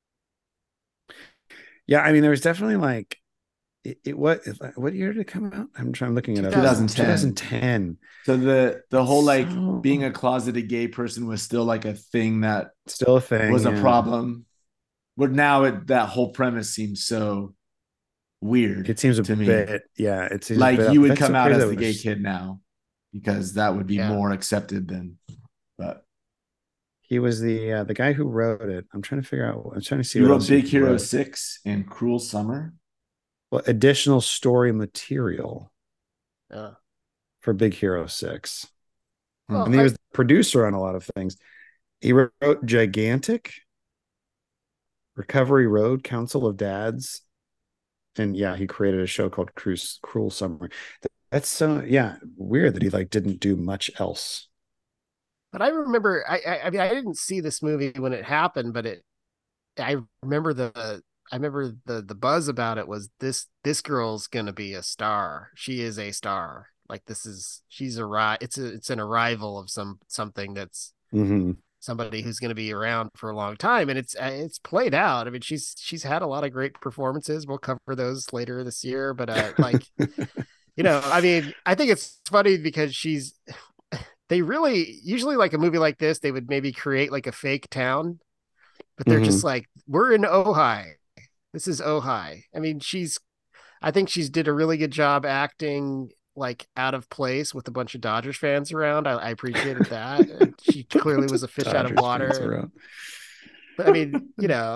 Yeah, I mean, there was definitely like what year did it come out? I'm looking it up. 2010. So the whole like being a closeted gay person was still like a thing that still a thing was a problem. But now that whole premise seems so weird. It seems to me. Yeah, it seems like you would come out as the gay kid now because that would be more accepted than. But he was the guy who wrote it. I'm trying to figure out. I'm trying to see. He wrote Big Hero 6 and Cruel Summer. Well, additional story material for Big Hero 6. Well, and he was the producer on a lot of things. He wrote Gigantic, Recovery Road, Council of Dads, and he created a show called Cruel Summer. That's so weird that he like didn't do much else. But I remember, I mean, I didn't see this movie when it happened, but I remember the buzz about it was this girl's gonna be a star. She is a star. Like she's it's an arrival of something that's somebody who's going to be around for a long time, and it's played out. I mean, she's had a lot of great performances. We'll cover those later this year, but like I mean, I think it's funny because they really usually like a movie like this, they would maybe create like a fake town, but they're just like, we're in Ojai. This is Ojai. I mean, I think she's did a really good job acting like out of place with a bunch of Dodgers fans around. I appreciated that. She clearly was a fish out of water. But I mean,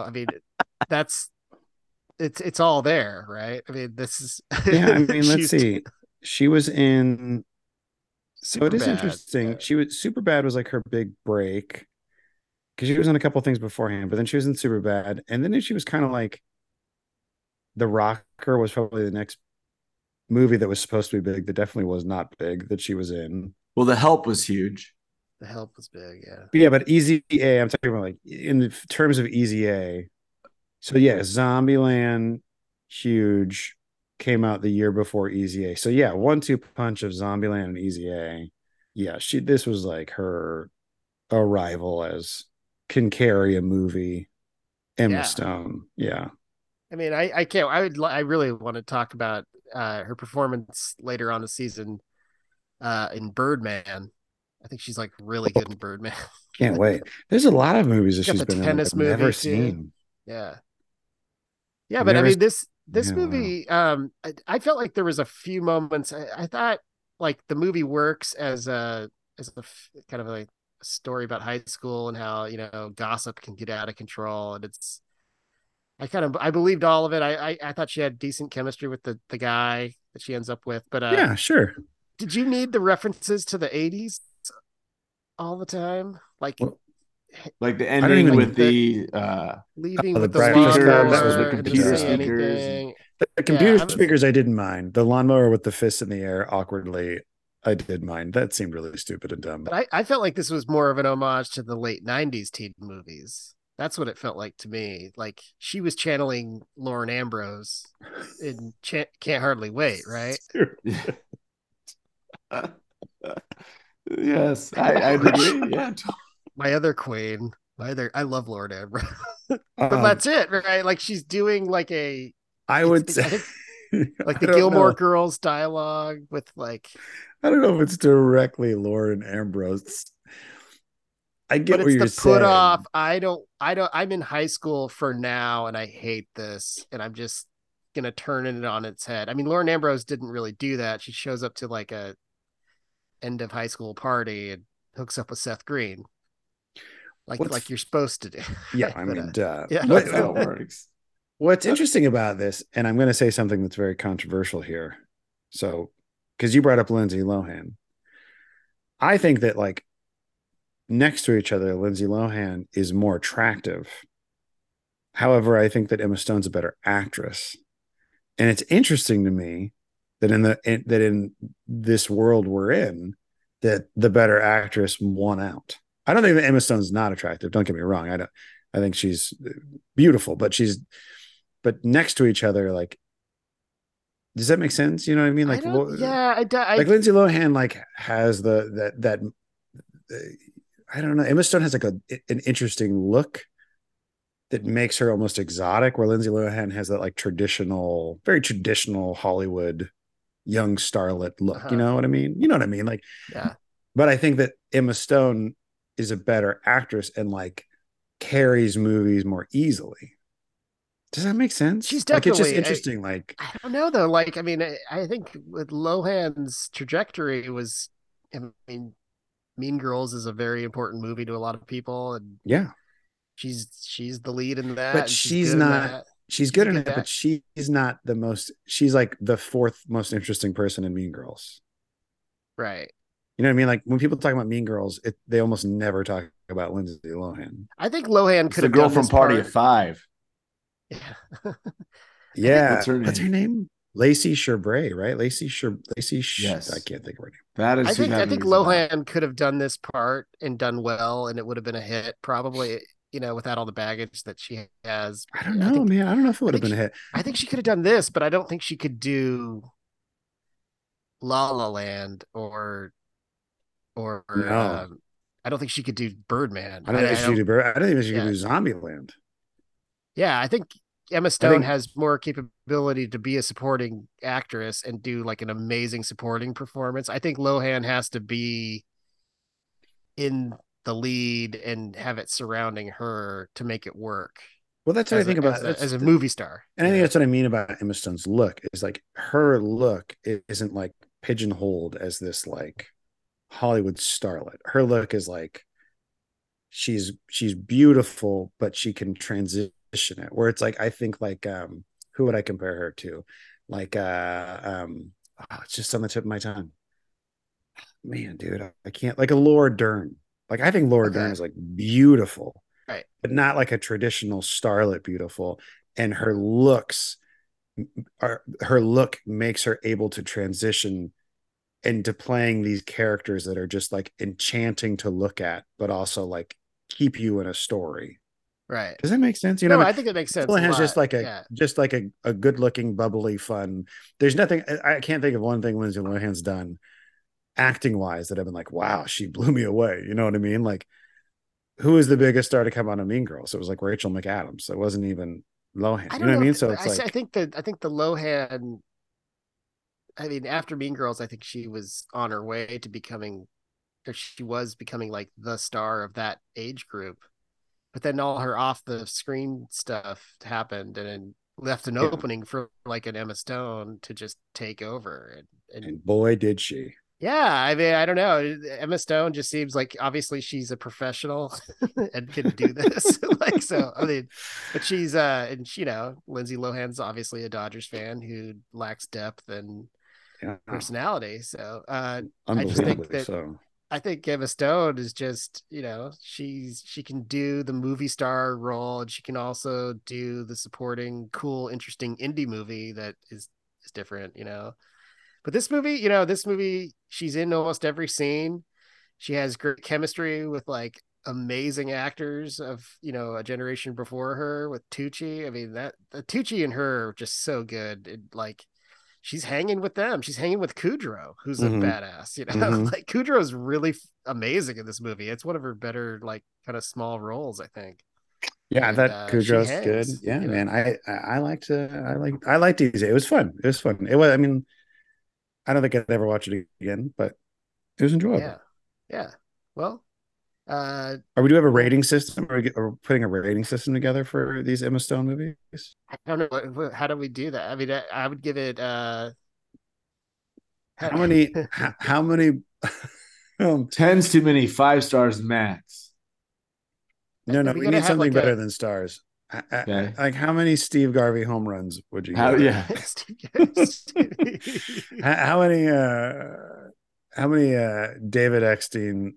it's all there, right? I mean, this is I mean, let's see. She was in It is interesting. She was Superbad was like her big break because she was in a couple things beforehand, but then she was in Superbad, and then she was kind of like The Rocker was probably the next movie that was supposed to be big that definitely was not big that she was in. Well, The Help was huge. The Help was big, yeah. But but Easy A, I'm talking about like in terms of Easy A. So Zombieland, huge, came out the year before Easy A. So 1-2 punch of Zombieland and Easy A. Yeah, this was like her arrival as can carry a movie. Emma Stone, yeah. I mean, I really want to talk about her performance later on the season in Birdman. I think she's like really good in Birdman. Can't wait. There's a lot of movies that she's been in that I've never seen. Yeah, but I mean this movie, I felt like there was a few moments. I thought like the movie works as a kind of a story about high school and how gossip can get out of control, and I believed all of it. I thought she had decent chemistry with the guy that she ends up with. But sure. Did you need the references to the 80s all the time? Like the ending with the leaving with the computer speakers. The computer speakers I didn't mind. The lawnmower with the fists in the air awkwardly, I did mind. That seemed really stupid and dumb. But I felt like this was more of an homage to the late 90s teen movies. That's what it felt like to me. Like she was channeling Lauren Ambrose in Can't Hardly Wait, right? Yes, I agree. Yeah, my other queen. I love Lauren Ambrose, but that's it, right? Like she's doing like I would say like the Gilmore Girls dialogue with like. I don't know if it's directly Lauren Ambrose. I get what you're saying. Put off. I'm in high school for now, and I hate this, and I'm just gonna turn it on its head. I mean, Lauren Ambrose didn't really do that. She shows up to like a end of high school party and hooks up with Seth Green, like you're supposed to do. Yeah, I mean, that's how it works. What's interesting about this, and I'm going to say something that's very controversial here. So, because you brought up Lindsay Lohan, I think that like next to each other, Lindsay Lohan is more attractive. However, I think that Emma Stone's a better actress, and it's interesting to me that in this world we're in, that the better actress won out. I don't think that Emma Stone's not attractive. Don't get me wrong. I think she's beautiful, but next to each other, like, does that make sense? You know what I mean? Like, like Lindsay Lohan, like, has that I don't know. Emma Stone has like an interesting look that makes her almost exotic, where Lindsay Lohan has that like very traditional Hollywood young starlet look. You know what I mean? You know what I mean? Like, yeah. But I think that Emma Stone is a better actress and like carries movies more easily. Does that make sense? She's definitely, like, it's just interesting. I don't know though. Like, I mean, I think with Lohan's trajectory was, I mean, Mean Girls is a very important movie to a lot of people, and yeah, she's the lead in that. But she's not. She's good in it, but she's not the most. She's like the fourth most interesting person in Mean Girls. Right. You know what I mean? Like when people talk about Mean Girls, they almost never talk about Lindsay Lohan. I think Lohan could have the girl from Party of Five. Yeah. Yeah. What's her name? Lacey Chabert, right? Yes. I can't think of her name. That is. I think Lohan could have done this part and done well, and it would have been a hit, probably. You know, without all the baggage that she has. I don't know, man. I don't know if it would have been a hit. I think she could have done this, but I don't think she could do La La Land or no. I don't think she could do Birdman. I don't think she could do Birdman. I don't think she could do Zombieland. Yeah, I think Emma Stone has more capability to be a supporting actress and do like an amazing supporting performance. I think Lohan has to be in the lead and have it surrounding her to make it work. Well, that's what I think about as a movie star. And I think that's what I mean about Emma Stone's look is like her look isn't like pigeonholed as this like Hollywood starlet. Her look is like she's beautiful, but she can transition it. Where it's like I think like who would I compare her to? Like it's just on the tip of my tongue. Man, dude, I can't like a Laura Dern. Like I think Laura Dern is like beautiful, right? But not like a traditional starlet beautiful. And her look makes her able to transition into playing these characters that are just like enchanting to look at, but also like keep you in a story. Right? Does that make sense? You know, I think it makes sense. It has just like a good looking, bubbly, fun. There's nothing. I can't think of one thing Lindsay Lohan's done acting wise that I've been like, wow, she blew me away. You know what I mean? Like, who was the biggest star to come on a Mean Girls? It was like Rachel McAdams. It wasn't even Lohan. You know what I mean? So it's like I think the Lohan. I mean, after Mean Girls, I think she was on her way to becoming, or she was becoming like the star of that age group. But then all her off the screen stuff happened and left an opening for like an Emma Stone to just take over. And boy, did she. Yeah, I mean, I don't know. Emma Stone just seems like obviously she's a professional and can do this. Like, so I mean, but she's and you know, Lindsay Lohan's obviously a Dodgers fan who lacks depth and personality. So I just think that I think Emma Stone is just, you know, she can do the movie star role and she can also do the supporting cool, interesting indie movie that is different, you know. But this movie, she's in almost every scene. She has great chemistry with like amazing actors of, you know, a generation before her with Tucci. I mean, that Tucci and her are just so good. Like she's hanging with them. She's hanging with Kudrow, who's a badass, you know, like Kudrow is really amazing in this movie. It's one of her better, like kind of small roles, I think. Yeah, that Kudrow's good. Yeah, you know? Man. I liked DJ. It was fun. I mean, I don't think I'd ever watch it again, but it was enjoyable. Yeah. Well, are we do have a rating system? Are we putting a rating system together for these Emma Stone movies? I don't know. How do we do that? I mean, I would give it. How many? 10's too many. 5 stars max. No, we need something better than stars. Okay. Like how many Steve Garvey home runs would you get? Yeah. How many David Eckstein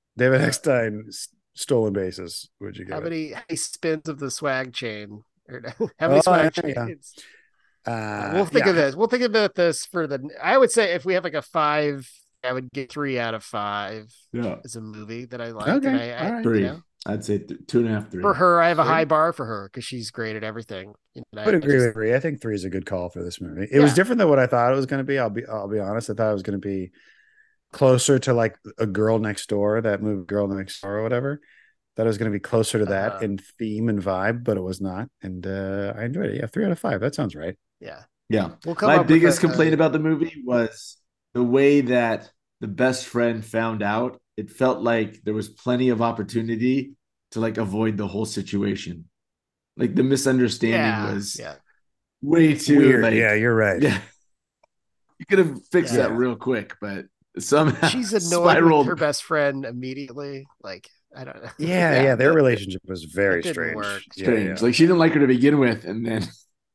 stolen bases would you get? How many spins of the swag chain? How many swag chains? We'll think of this. We'll think about this for I would say if we have like a 5 I would get 3 out of 5. Yeah, it's a movie that I like. Okay, And I all right. 3. I'd say 2.5, 3. For her, I have a high bar for her because she's great at everything. I would agree with 3. I think 3 is a good call for this movie. It was different than what I thought it was going to be. I'll be honest. I thought it was going to be closer to like A Girl Next Door, that movie Girl Next Door or whatever. That it was going to be closer to that in theme and vibe, but it was not. And I enjoyed it. Yeah, 3 out of 5. That sounds right. Yeah. My biggest complaint about the movie was the way that the best friend found out. It felt like there was plenty of opportunity to like avoid the whole situation. Like the misunderstanding was way too weird. like, yeah, you're right. Yeah, you could have fixed that real quick, but somehow she's annoyed with her best friend immediately. Like, I don't know. Yeah, their relationship was very strange. Strange. Like she didn't like her to begin with, and then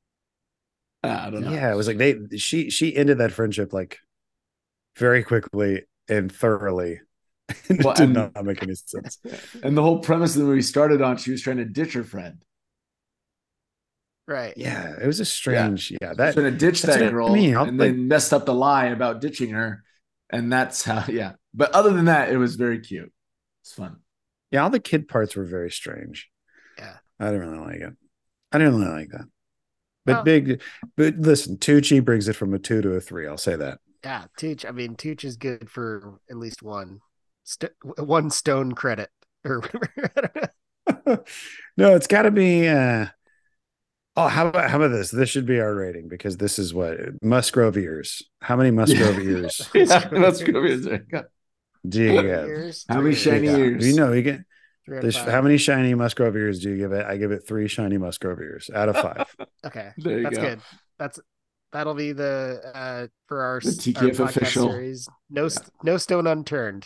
I don't know. Yeah, it was like she ended that friendship like very quickly and thoroughly. It did not make any sense. And the whole premise of the movie started on she was trying to ditch her friend. Right. Yeah, it was a strange. Yeah, that trying to ditch that girl and then messed up the lie about ditching her, and that's how. Yeah, but other than that, it was very cute. It's fun. Yeah, all the kid parts were very strange. Yeah, I didn't really like it. I didn't really like that. But listen, Tucci brings it from a 2 to a 3. I'll say that. Yeah, Tucci. I mean, Tucci is good for at least one stone credit or whatever. I don't know. No, it's got to be. How about this? This should be our rating because this is what Musgrove ears. How many Musgrove ears? Musgrove ears. Do you get? How many shiny ears? You know, you get. How many shiny Musgrove ears do you give it? I give it 3 shiny Musgrove ears out of 5. Okay, that's good. That'll be the for our TKF official series. No stone unturned.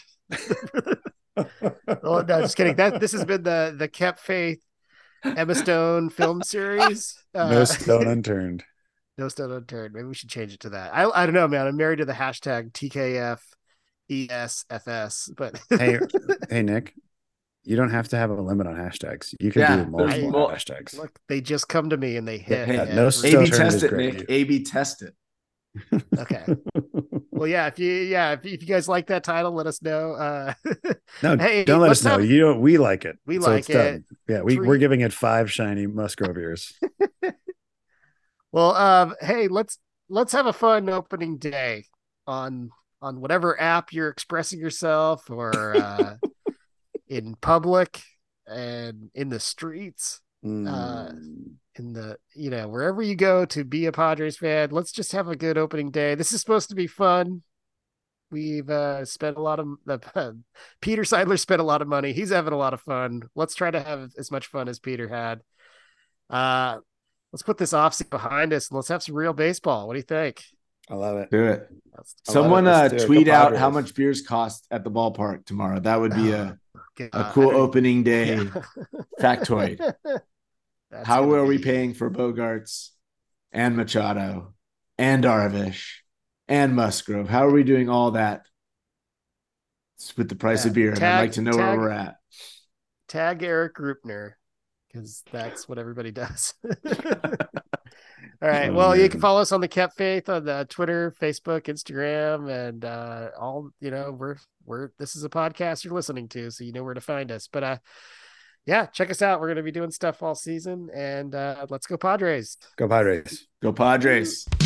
Oh no, just kidding. This has been the Kept Faith Emma Stone film series. No stone unturned. No stone unturned. Maybe we should change it to that. I don't know, man. I'm married to the hashtag TKF ESFS. But hey, Nick. You don't have to have a limit on hashtags. You can do multiple hashtags. Look, they just come to me and they hit. No A/B test it, Nick. A/B test it. Okay. Well, if you guys like that title, let us know. No, hey, don't let us know. We like it. We like it. Yeah, we're giving it 5 shiny Musgrove ears. Well, hey, let's have a fun opening day on whatever app you're expressing yourself or in public and in the streets. In the wherever you go to be a Padres fan, let's just have a good opening day. This is supposed to be fun. We've spent a lot of Peter Seidler spent a lot of money. He's having a lot of fun. Let's try to have as much fun as Peter had. Let's put this offseason behind us and let's have some real baseball. What do you think? I love it. Do it. Someone tweet out how much beers cost at the ballpark tomorrow. That would be a cool opening day factoid. How are we paying for Bogarts and Machado and Darvish and Musgrove? How are we doing all that with the price of beer? And I'd like to know where we're at. Tag Eric Grupner because that's what everybody does. All right. Well, you can follow us on the Kept Faith on the Twitter, Facebook, Instagram, and all. We're this is a podcast you're listening to, so you know where to find us. But check us out. We're going to be doing stuff all season, and let's go Padres. Go Padres. Go Padres.